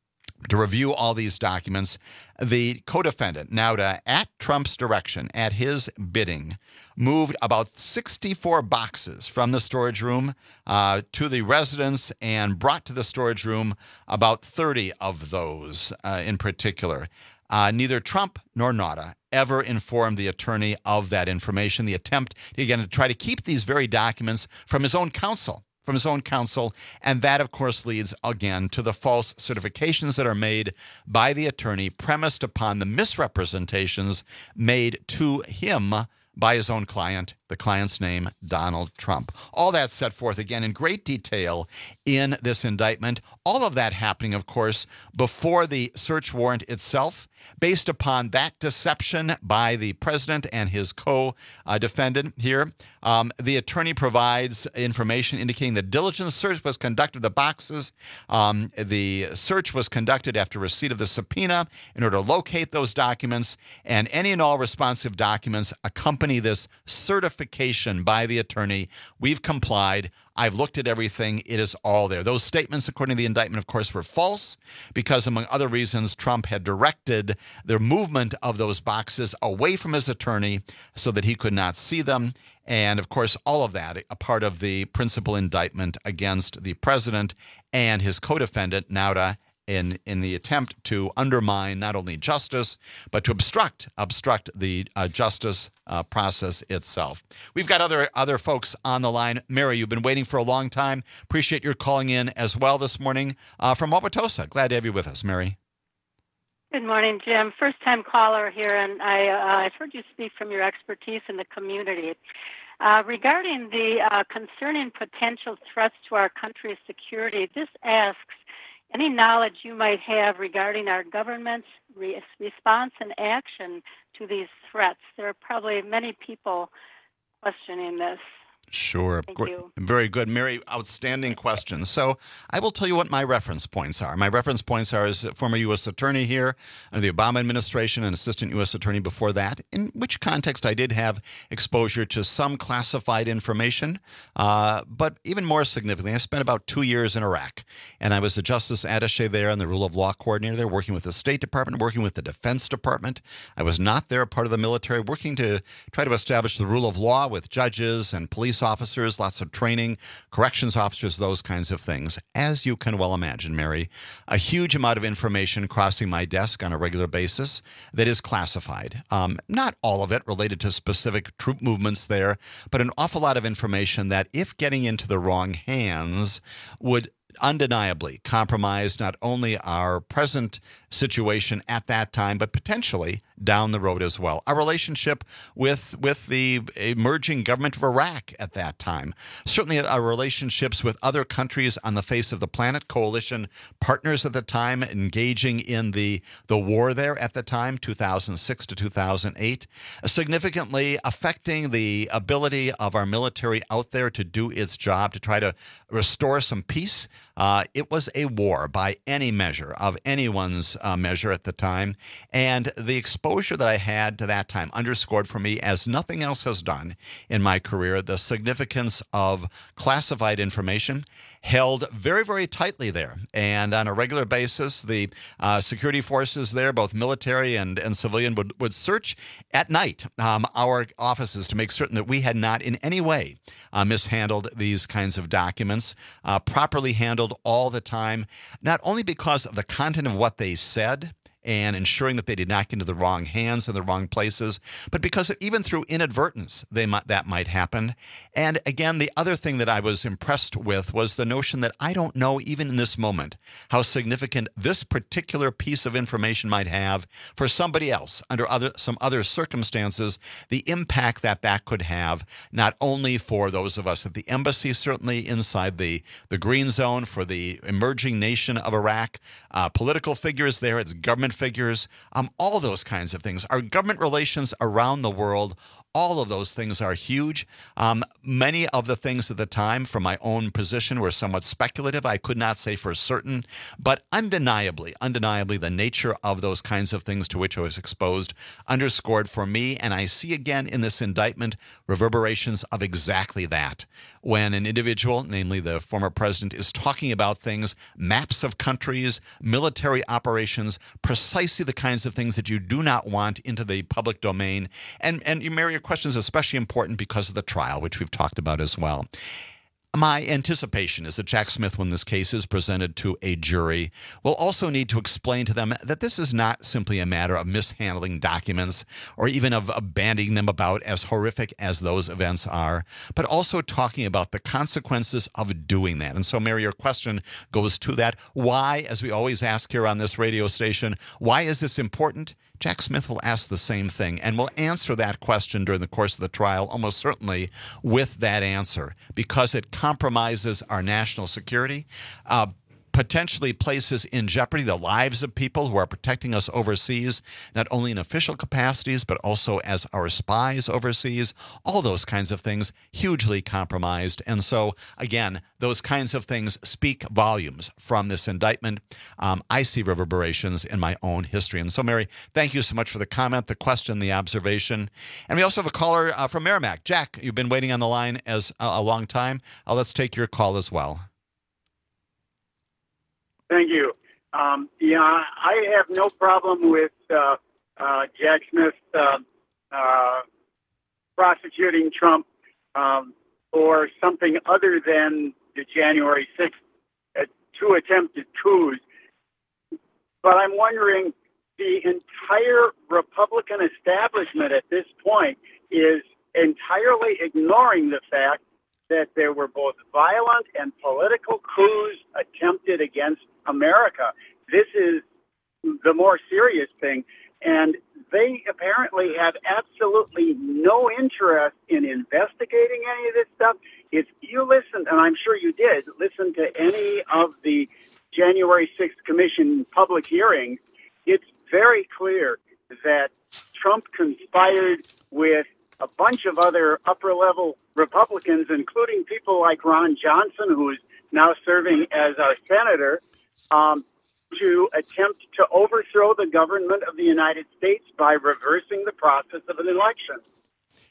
to review all these documents, the co-defendant, Nauta, at Trump's direction, at his bidding, moved about sixty-four boxes from the storage room uh, to the residence and brought to the storage room about thirty of those uh, in particular. Uh, neither Trump nor Nauta ever informed the attorney of that information. The attempt, again, to try to keep these very documents from his own counsel. from his own counsel, and that, of course, leads, again, to the false certifications that are made by the attorney, premised upon the misrepresentations made to him by his own client, the client's name, Donald Trump. All that set forth, again, in great detail in this indictment. All of that happening, of course, before the search warrant itself, based upon that deception by the president and his co-defendant here. Um, the attorney provides information indicating that diligent search was conducted of the boxes. Um, the search was conducted after receipt of the subpoena in order to locate those documents, and any and all responsive documents accompany this certification by the attorney. We've complied. I've looked at everything. It is all there. Those statements, according to the indictment, of course, were false because, among other reasons, Trump had directed the movement of those boxes away from his attorney so that he could not see them. And, of course, all of that, a part of the principal indictment against the president and his co-defendant, Nauta, in in the attempt to undermine not only justice, but to obstruct obstruct the uh, justice uh, process itself. We've got other other folks on the line. Mary, you've been waiting for a long time. Appreciate your calling in as well this morning uh, from Wauwatosa. Glad to have you with us, Mary. Good morning, Jim. First-time caller here, and I, uh, I've heard you speak from your expertise in the community. Uh, regarding the uh, concerning potential threats to our country's security, this asks any knowledge you might have regarding our government's re- response and action to these threats. There are probably many people questioning this. Sure. Thank Great. you. Very good. Mary, outstanding question. So I will tell you what my reference points are. My reference points are as a former U S attorney here under the Obama administration and assistant U S attorney before that, in which context I did have exposure to some classified information. Uh, but even more significantly, I spent about two years in Iraq, and I was the justice attaché there and the rule of law coordinator there, working with the State Department, working with the Defense Department. I was not there, part of the military, working to try to establish the rule of law with judges and police police officers, lots of training, corrections officers, those kinds of things. As you can well imagine, Mary, a huge amount of information crossing my desk on a regular basis that is classified. Um, not all of it related to specific troop movements there, but an awful lot of information that, if getting into the wrong hands, would undeniably compromise not only our present situation at that time, but potentially down the road as well. Our relationship with with the emerging government of Iraq at that time. Certainly our relationships with other countries on the face of the planet, coalition partners at the time engaging in the, the war there at the time, two thousand six to two thousand eight, significantly affecting the ability of our military out there to do its job, to try to restore some peace. Uh, it was a war by any measure, of anyone's uh, measure at the time. And the exposure that I had to that time underscored for me, as nothing else has done in my career, the significance of classified information held very, very tightly there. And on a regular basis, the uh, security forces there, both military and, and civilian, would, would search at night um, our offices to make certain that we had not in any way uh, mishandled these kinds of documents, uh, properly handled all the time, not only because of the content of what they said and ensuring that they did not get into the wrong hands in the wrong places, but because even through inadvertence, they might, that might happen. And again, the other thing that I was impressed with was the notion that I don't know, even in this moment, how significant this particular piece of information might have for somebody else under other some other circumstances, the impact that that could have, not only for those of us at the embassy, certainly inside the, the green zone, for the emerging nation of Iraq, uh, political figures there, its government figures, um, all those kinds of things. Our government relations around the world, all of those things are huge. Um, many of the things at the time, from my own position, were somewhat speculative. I could not say for certain, but undeniably, undeniably, the nature of those kinds of things to which I was exposed underscored for me, and I see again in this indictment reverberations of exactly that. When an individual, namely the former president, is talking about things, maps of countries, military operations, precisely the kinds of things that you do not want into the public domain. And, and Mary, your question is especially important because of the trial, which we've talked about as well. My anticipation is that Jack Smith, when this case is presented to a jury, will also need to explain to them that this is not simply a matter of mishandling documents or even of, of bandying them about, as horrific as those events are, but also talking about the consequences of doing that. And so, Mary, your question goes to that. Why, as we always ask here on this radio station, why is this important? Jack Smith will ask the same thing, and will answer that question during the course of the trial, almost certainly with that answer, because it compromises our national security, uh, potentially places in jeopardy the lives of people who are protecting us overseas, not only in official capacities, but also as our spies overseas. All those kinds of things hugely compromised. And so, again, those kinds of things speak volumes from this indictment. Um, I see reverberations in my own history. And so, Mary, thank you so much for the comment, the question, the observation. And we also have a caller uh, from Merrimack. Jack, you've been waiting on the line as a, a long time. Uh, let's take your call as well. Thank you. Um, yeah, I have no problem with uh, uh, Jack Smith uh, uh, prosecuting Trump um, for something other than the January sixth uh, two attempted coups. But I'm wondering, the entire Republican establishment at this point is entirely ignoring the fact that there were both violent and political coups attempted against America. This is the more serious thing. And they apparently have absolutely no interest in investigating any of this stuff. If you listened, and I'm sure you did, listen to any of the January sixth Commission public hearings, it's very clear that Trump conspired with a bunch of other upper-level Republicans, including people like Ron Johnson, who is now serving as our senator, um, to attempt to overthrow the government of the United States by reversing the process of an election.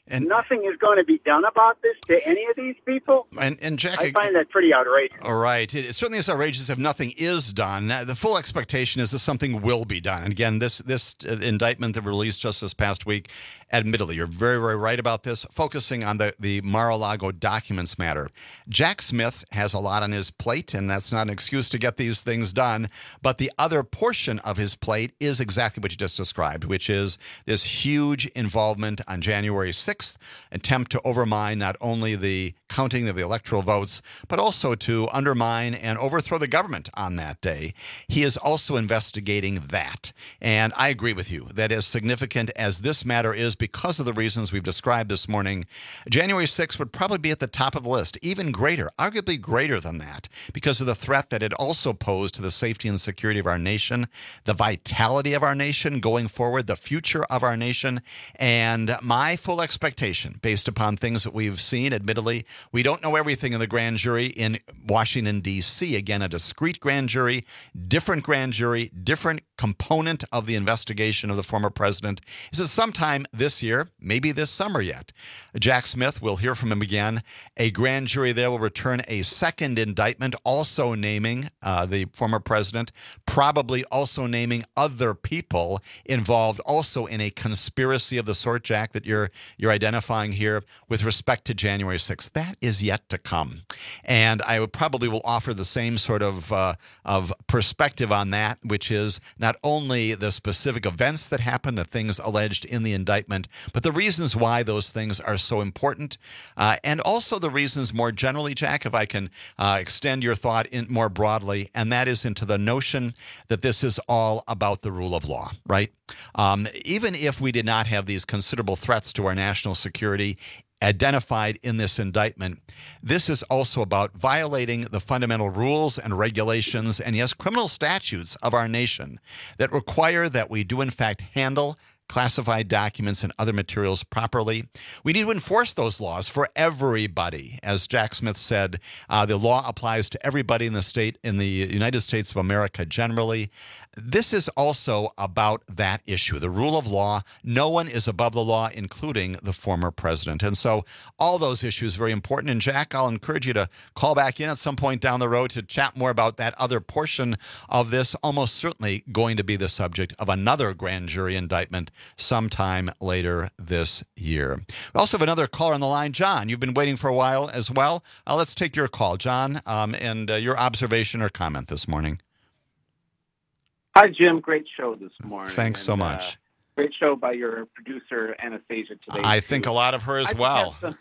And nothing is going to be done about this to any of these people. And, and Jack, I find that pretty outrageous. All right. It, it certainly is outrageous if nothing is done. The full expectation is that something will be done. And again, this this indictment that released just this past week, admittedly, you're very, very right about this, focusing on the, the Mar-a-Lago documents matter. Jack Smith has a lot on his plate, and that's not an excuse to get these things done. But the other portion of his plate is exactly what you just described, which is this huge involvement on January sixth, attempt to overmine not only the counting of the electoral votes, but also to undermine and overthrow the government on that day. He is also investigating that. And I agree with you that as significant as this matter is, because of the reasons we've described this morning, January sixth would probably be at the top of the list, even greater, arguably greater than that, because of the threat that it also posed to the safety and security of our nation, the vitality of our nation going forward, the future of our nation, and my full expectation based upon things that we've seen. Admittedly, we don't know everything in the grand jury in Washington, D C Again, a discrete grand jury, different grand jury, different component of the investigation of the former president. Is that sometime this year, maybe this summer yet, Jack Smith, we'll hear from him again. A grand jury there will return a second indictment, also naming uh, the former president, probably also naming other people involved also in a conspiracy of the sort, Jack, that you're you're identifying here with respect to January sixth. That is yet to come. And I would probably will offer the same sort of uh, of perspective on that, which is not only the specific events that happened, the things alleged in the indictment, but the reasons why those things are so important, uh, and also the reasons more generally, Jack, if I can uh, extend your thought in more broadly, and that is into the notion that this is all about the rule of law, right? Um, even if we did not have these considerable threats to our national security identified in this indictment, this is also about violating the fundamental rules and regulations and, yes, criminal statutes of our nation that require that we do, in fact, handle classified documents and other materials properly. We need to enforce those laws for everybody. As Jack Smith said, uh, the law applies to everybody in the state, in the United States of America generally. This is also about that issue, the rule of law. No one is above the law, including the former president. And so all those issues are very important. And Jack, I'll encourage you to call back in at some point down the road to chat more about that other portion of this, almost certainly going to be the subject of another grand jury indictment sometime later this year. We also have another caller on the line. John, you've been waiting for a while as well. Uh, let's take your call, John, um, and uh, your observation or comment this morning. Hi, Jim. Great show this morning. Thanks so and, much. Uh, great show by your producer, Anastasia, today. I too. think a lot of her as I well. Some...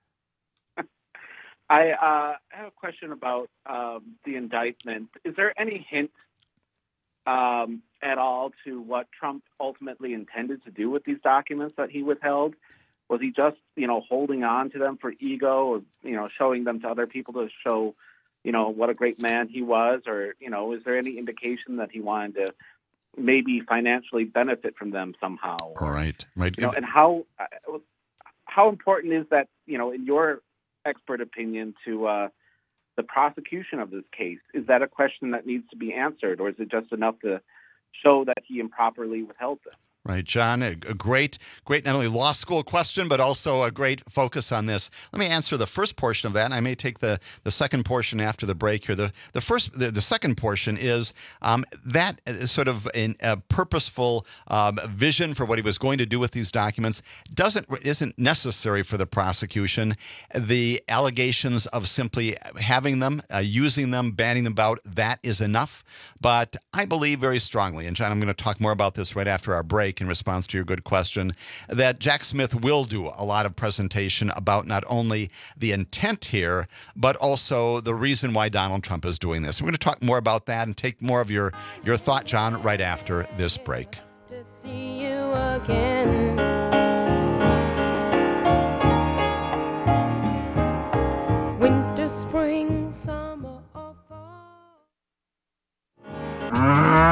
I uh, have a question about um, the indictment. Is there any hint um, at all to what Trump ultimately intended to do with these documents that he withheld? Was he just, you know, holding on to them for ego, or, you know, showing them to other people to show, you know, what a great man he was? Or, you know, is there any indication that he wanted to maybe financially benefit from them somehow? All right. Right. You know, and how how important is that, you know, in your expert opinion, to uh, the prosecution of this case? Is that a question that needs to be answered, or is it just enough to show that he improperly withheld them? Right, John, a, a great, great not only law school question, but also a great focus on this. Let me answer the first portion of that, and I may take the, the second portion after the break here. The the first, the, the second portion is um, that is sort of in a purposeful um, vision for what he was going to do with these documents doesn't isn't necessary for the prosecution. The allegations of simply having them, uh, using them, banning them about, that is enough. But I believe very strongly, and John, I'm going to talk more about this right after our break, in response to your good question, that Jack Smith will do a lot of presentation about not only the intent here, but also the reason why Donald Trump is doing this. We're going to talk more about that and take more of your, your thought, John, right after this break. To see you again. Winter, spring, summer, or fall.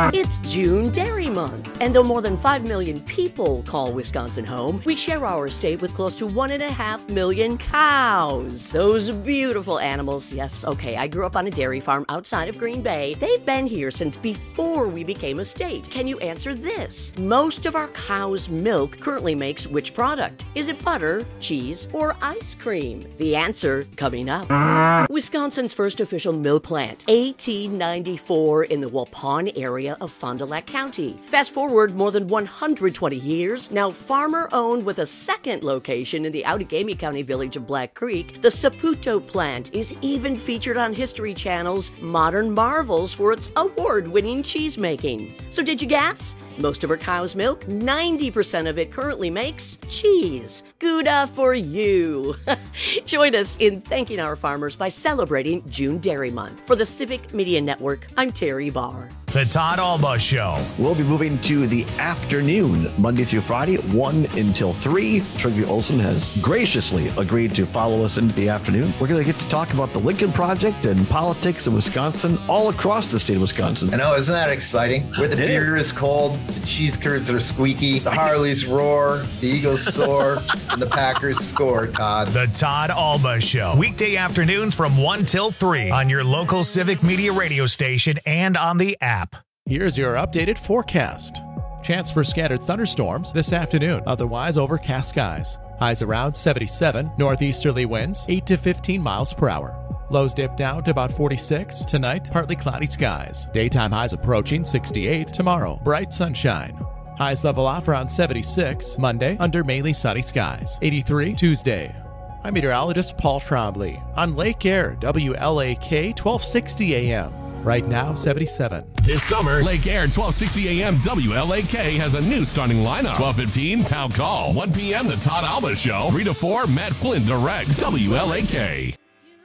It's June Dairy Month, and though more than five million people call Wisconsin home, we share our state with close to one and a half million cows. Those beautiful animals. Yes, okay, I grew up on a dairy farm outside of Green Bay. They've been here since before we became a state. Can you answer this? Most of our cow's milk currently makes which product? Is it butter, cheese, or ice cream? The answer coming up. Wisconsin's first official milk plant, eighteen ninety-four, in the Waupun area of Fond du Lac County. Fast forward more than one hundred twenty years, now farmer-owned with a second location in the Outagamie County village of Black Creek, the Saputo plant is even featured on History Channel's Modern Marvels for its award-winning cheese making. So did you guess? Most of our cow's milk, ninety percent of it currently makes cheese. Gouda for you. Join us in thanking our farmers by celebrating June Dairy Month. For the Civic Media Network, I'm Terry Barr. The Todd Alba Show. We'll be moving to the afternoon, Monday through Friday, one until three. Trygve Olsen has graciously agreed to follow us into the afternoon. We're going to get to talk about the Lincoln Project and politics in Wisconsin, all across the state of Wisconsin. I know, isn't that exciting? Where the beer is cold, the cheese curds are squeaky, the Harleys roar, the Eagles soar, and the Packers score, Todd. The Todd Alba Show. Weekday afternoons from one till three on your local Civic Media radio station and on the app. Here's your updated forecast. Chance for scattered thunderstorms this afternoon. Otherwise, overcast skies. Highs around seventy-seven. Northeasterly winds eight to fifteen miles per hour. Lows dip down to about forty-six. Tonight, partly cloudy skies. Daytime highs approaching sixty-eight. Tomorrow, bright sunshine. Highs level off around seventy-six. Monday, under mainly sunny skies. eighty-three Tuesday. I'm meteorologist Paul Trombley on Lake Air, W L A K, twelve sixty A M. Right now, seventy-seven. This summer, Lake Air twelve sixty A M W L A K has a new starting lineup. twelve fifteen, Town Call. one p.m., The Todd Alba Show. three to four, Matt Flynn directs W L A K.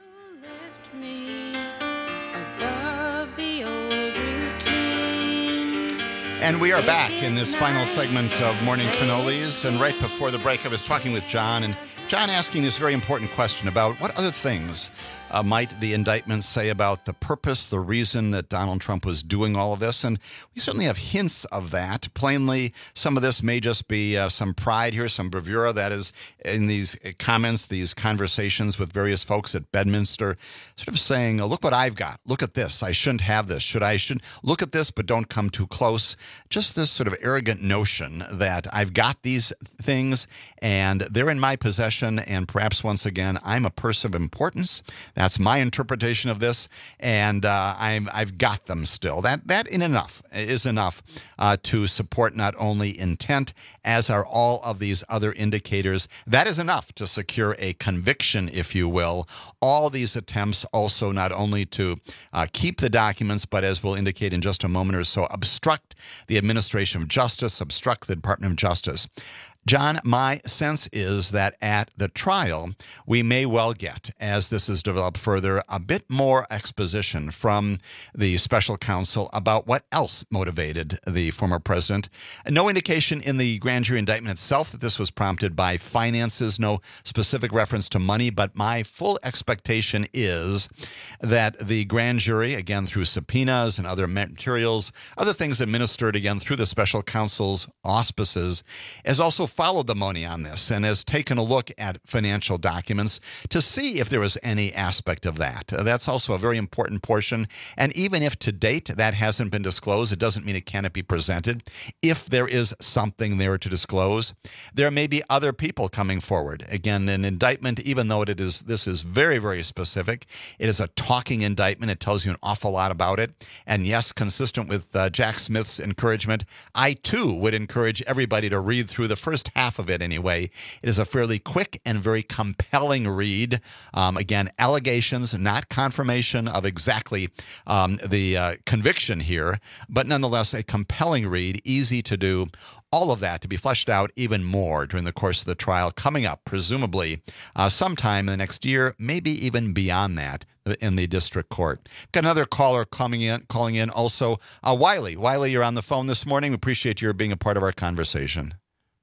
And we are back in this final segment of Morning Cannolis. And right before the break, I was talking with John, and John asking this very important question about what other things uh, might the indictment say about the purpose, the reason that Donald Trump was doing all of this. And we certainly have hints of that. Plainly, some of this may just be uh, some pride here, some bravura that is in these comments, these conversations with various folks at Bedminster, sort of saying, oh, look what I've got. Look at this. I shouldn't have this. Should I? Should look at this, but don't come too close. Just this sort of arrogant notion that I've got these things and they're in my possession, and perhaps once again, I'm a person of importance. That's my interpretation of this, and uh, I'm, I've got them still. That that in enough is enough uh, to support not only intent, as are all of these other indicators. That is enough to secure a conviction, if you will. All these attempts also not only to uh, keep the documents, but as we'll indicate in just a moment or so, obstruct the administration of justice, obstruct the Department of Justice. John, my sense is that at the trial, we may well get, as this is developed further, a bit more exposition from the special counsel about what else motivated the former president. No indication in the grand jury indictment itself that this was prompted by finances, no specific reference to money, but my full expectation is that the grand jury, again through subpoenas and other materials, other things administered again through the special counsel's auspices, has also followed the money on this and has taken a look at financial documents to see if there was any aspect of that. Uh, that's also a very important portion. And even if to date that hasn't been disclosed, it doesn't mean it cannot be presented. If there is something there to disclose, there may be other people coming forward. Again, an indictment, even though it is, this is very, very specific, it is a talking indictment. It tells you an awful lot about it. And yes, consistent with uh, Jack Smith's encouragement, I too would encourage everybody to read through the first half of it anyway. It is a fairly quick and very compelling read. Um, again, allegations, not confirmation of exactly um, the uh, conviction here, but nonetheless a compelling read, easy to do. All of that to be fleshed out even more during the course of the trial coming up, presumably uh, sometime in the next year, maybe even beyond that in the district court. Got another caller coming in, calling in also. Uh, Wiley. Wiley, you're on the phone this morning. We appreciate your being a part of our conversation.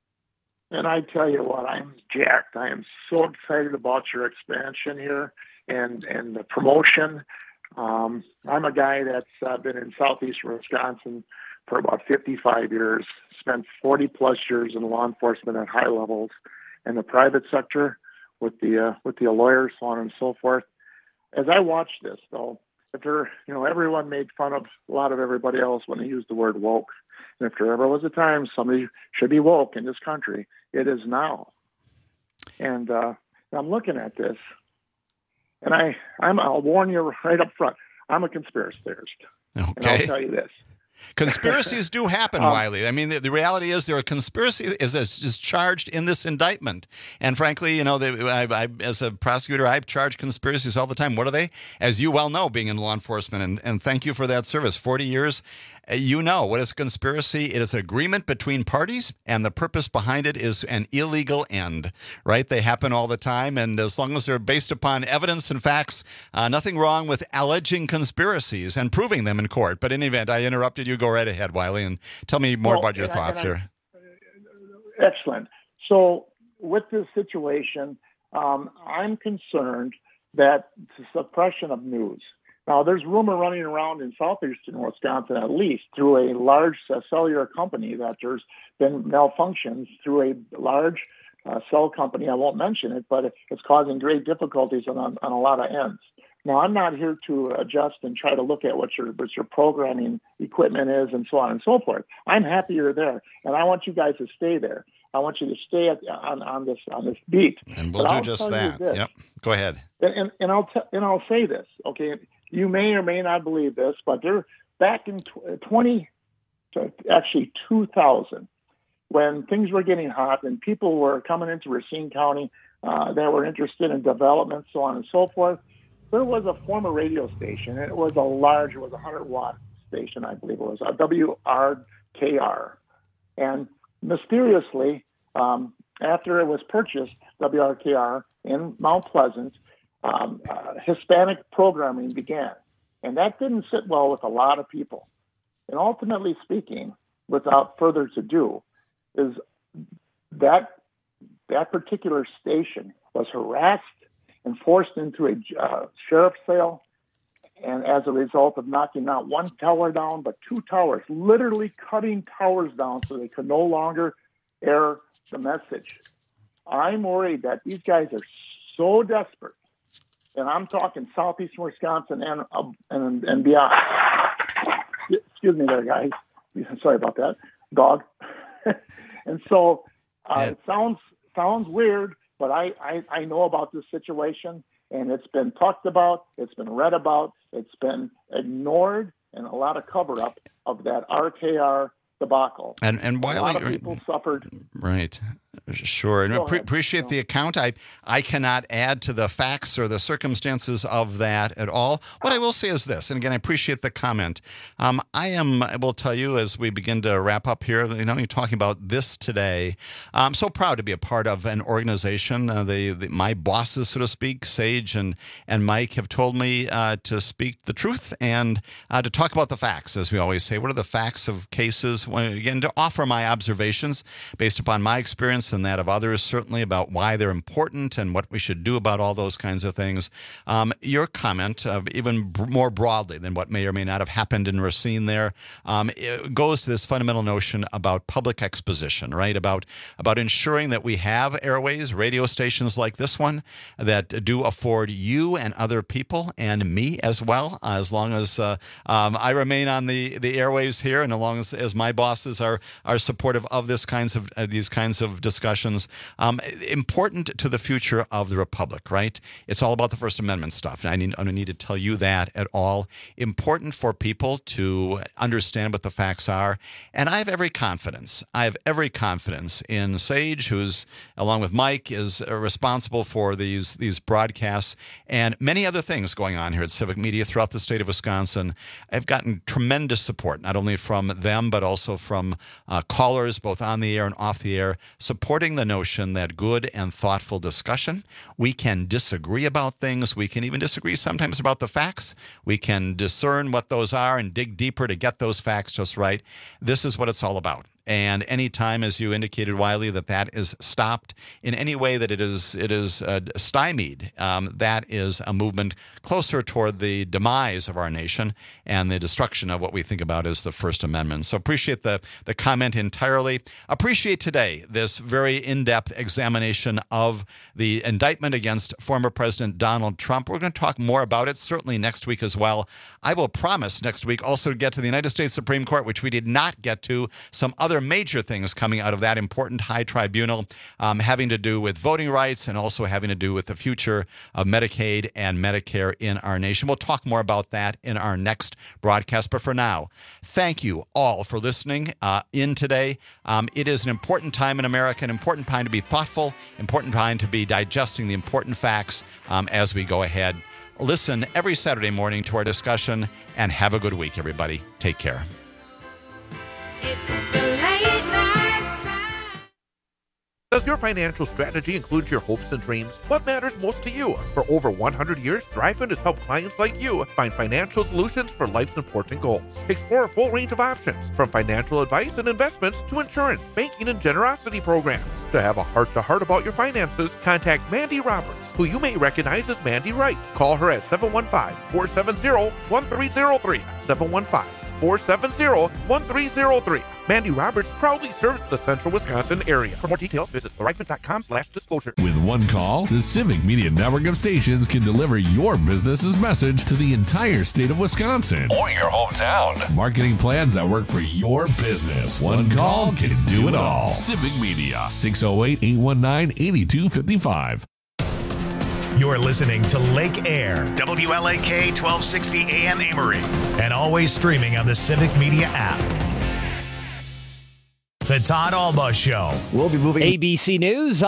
And I tell you what, I'm jacked. I am so excited about your expansion here and, and the promotion. Um, I'm a guy that's uh, been in southeastern Wisconsin for about fifty-five years, spent forty plus years in law enforcement at high levels, in the private sector with the uh, with the lawyers, so on and so forth. As I watch this, though, if there, you know, everyone made fun of a lot of everybody else when they used the word woke. And if there ever was a time somebody should be woke in this country, it is now. And uh, I'm looking at this, and I, I'm, I'll warn you right up front, I'm a conspiracy theorist. Okay. And I'll tell you this. Conspiracies do happen, um, Wiley. I mean, the, the reality is there are conspiracy is, is charged in this indictment. And frankly, you know, they, I, I, as a prosecutor, I've charged conspiracies all the time. What are they? As you well know, being in law enforcement, and, and thank you for that service. forty years, you know, what is a conspiracy? It is agreement between parties, and the purpose behind it is an illegal end, right? They happen all the time, and as long as they're based upon evidence and facts, uh, nothing wrong with alleging conspiracies and proving them in court. But in any event, I interrupted you. Go right ahead, Wiley, and tell me more well, about your and thoughts I, and here. I, excellent. So with this situation, um, I'm concerned that the suppression of news. Now, there's rumor running around in southeastern Wisconsin, at least through a large uh, cellular company, that there's been malfunctions through a large uh, cell company. I won't mention it, but it's causing great difficulties on, on, on a lot of ends. Now, I'm not here to adjust and try to look at what your what your programming equipment is and so on and so forth. I'm happy you're there, and I want you guys to stay there. I want you to stay at, on on this on this beat. And we'll but do I'll just tell you that. this. Yep. Go ahead. And, and, and I'll t- and I'll say this. Okay, you may or may not believe this, but they're back in twenty, actually two thousand, when things were getting hot and people were coming into Racine County uh, that were interested in development, so on and so forth. There was a former radio station, and it was a large, it was a one hundred watt station, I believe it was, a W R K R. And mysteriously, um, after it was purchased, W R K R in Mount Pleasant, um, uh, Hispanic programming began. And that didn't sit well with a lot of people. And ultimately speaking, without further ado, is that that particular station was harassed and forced into a uh, sheriff's sale, and as a result of knocking not one tower down, but two towers, literally cutting towers down so they could no longer air the message. I'm worried that these guys are so desperate, and I'm talking southeastern Wisconsin and uh, and, and beyond. Excuse me there, guys. Sorry about that, dog. And so uh, yeah. it sounds sounds weird, but I, I, I know about this situation, and it's been talked about, it's been read about, it's been ignored, and a lot of cover-up of that R K R debacle. And and Wiley, a lot of people suffered. Right. Sure. And Go pre- ahead. appreciate No. the account. I, I cannot add to the facts or the circumstances of that at all. What I will say is this, and again, I appreciate the comment. Um, I am, I will tell you as we begin to wrap up here, you know, you're talking about this today. I'm so proud to be a part of an organization. Uh, the, the my bosses, so to speak, Sage and, and Mike, have told me uh, to speak the truth and uh, to talk about the facts, as we always say. What are the facts of cases? Well, again, to offer my observations based upon my experience and that of others, certainly, about why they're important and what we should do about all those kinds of things. Um, your comment, uh, even b- more broadly than what may or may not have happened in Racine there, um, it goes to this fundamental notion about public exposition, right? About, about ensuring that we have airways, radio stations like this one, that do afford you and other people and me as well, uh, as long as uh, um, I remain on the, the airwaves here, and as long as, as my bosses are, are supportive of this kinds of uh, these kinds of discussions. Um, important to the future of the Republic, right? It's all about the First Amendment stuff. And I need, I don't need to tell you that at all. Important for people to understand what the facts are. And I have every confidence. I have every confidence in Sage, who's, along with Mike, is uh, responsible for these, these broadcasts and many other things going on here at Civic Media throughout the state of Wisconsin. I've gotten tremendous support, not only from them, but also from uh, callers, both on the air and off the air, supporting the notion that good and thoughtful discussion. We can disagree about things. We can even disagree sometimes about the facts. We can discern what those are and dig deeper to get those facts just right. This is what it's all about. And any time, as you indicated, Wiley, that that is stopped in any way that it is it is uh, stymied, um, that is a movement closer toward the demise of our nation and the destruction of what we think about as the First Amendment. So appreciate the, the comment entirely. Appreciate today this very in-depth examination of the indictment against former President Donald Trump. We're going to talk more about it certainly next week as well. I will promise next week also to get to the United States Supreme Court, which we did not get to, some other major things coming out of that important high tribunal um, having to do with voting rights and also having to do with the future of Medicaid and Medicare in our nation. We'll talk more about that in our next broadcast. But for now, thank you all for listening uh, in today. Um, it is an important time in America, an important time to be thoughtful, important time to be digesting the important facts um, as we go ahead. Listen every Saturday morning to our discussion, and have a good week, everybody. Take care. It's the late night sound. Does your financial strategy include your hopes and dreams? What matters most to you? For over one hundred years, ThriveFund has helped clients like you find financial solutions for life's important goals. Explore a full range of options, from financial advice and investments to insurance, banking, and generosity programs. To have a heart-to-heart about your finances, contact Mandy Roberts, who you may recognize as Mandy Wright. Call her at seven one five, four seven zero, one three zero three, seven one five, four seven zero, one three zero three. Mandy Roberts proudly serves the central Wisconsin area. For more details, visit thrivefund.com slash disclosure. With one call, the Civic Media Network of stations can deliver your business's message to the entire state of Wisconsin or your hometown. Marketing plans that work for your business. One call can do it all. Civic Media, six oh eight, eight one nine, eight two five five. You're listening to Lake Air, W L A K twelve sixty A M Amory, and always streaming on the Civic Media app. The Todd Alba Show. We'll be moving. A B C News.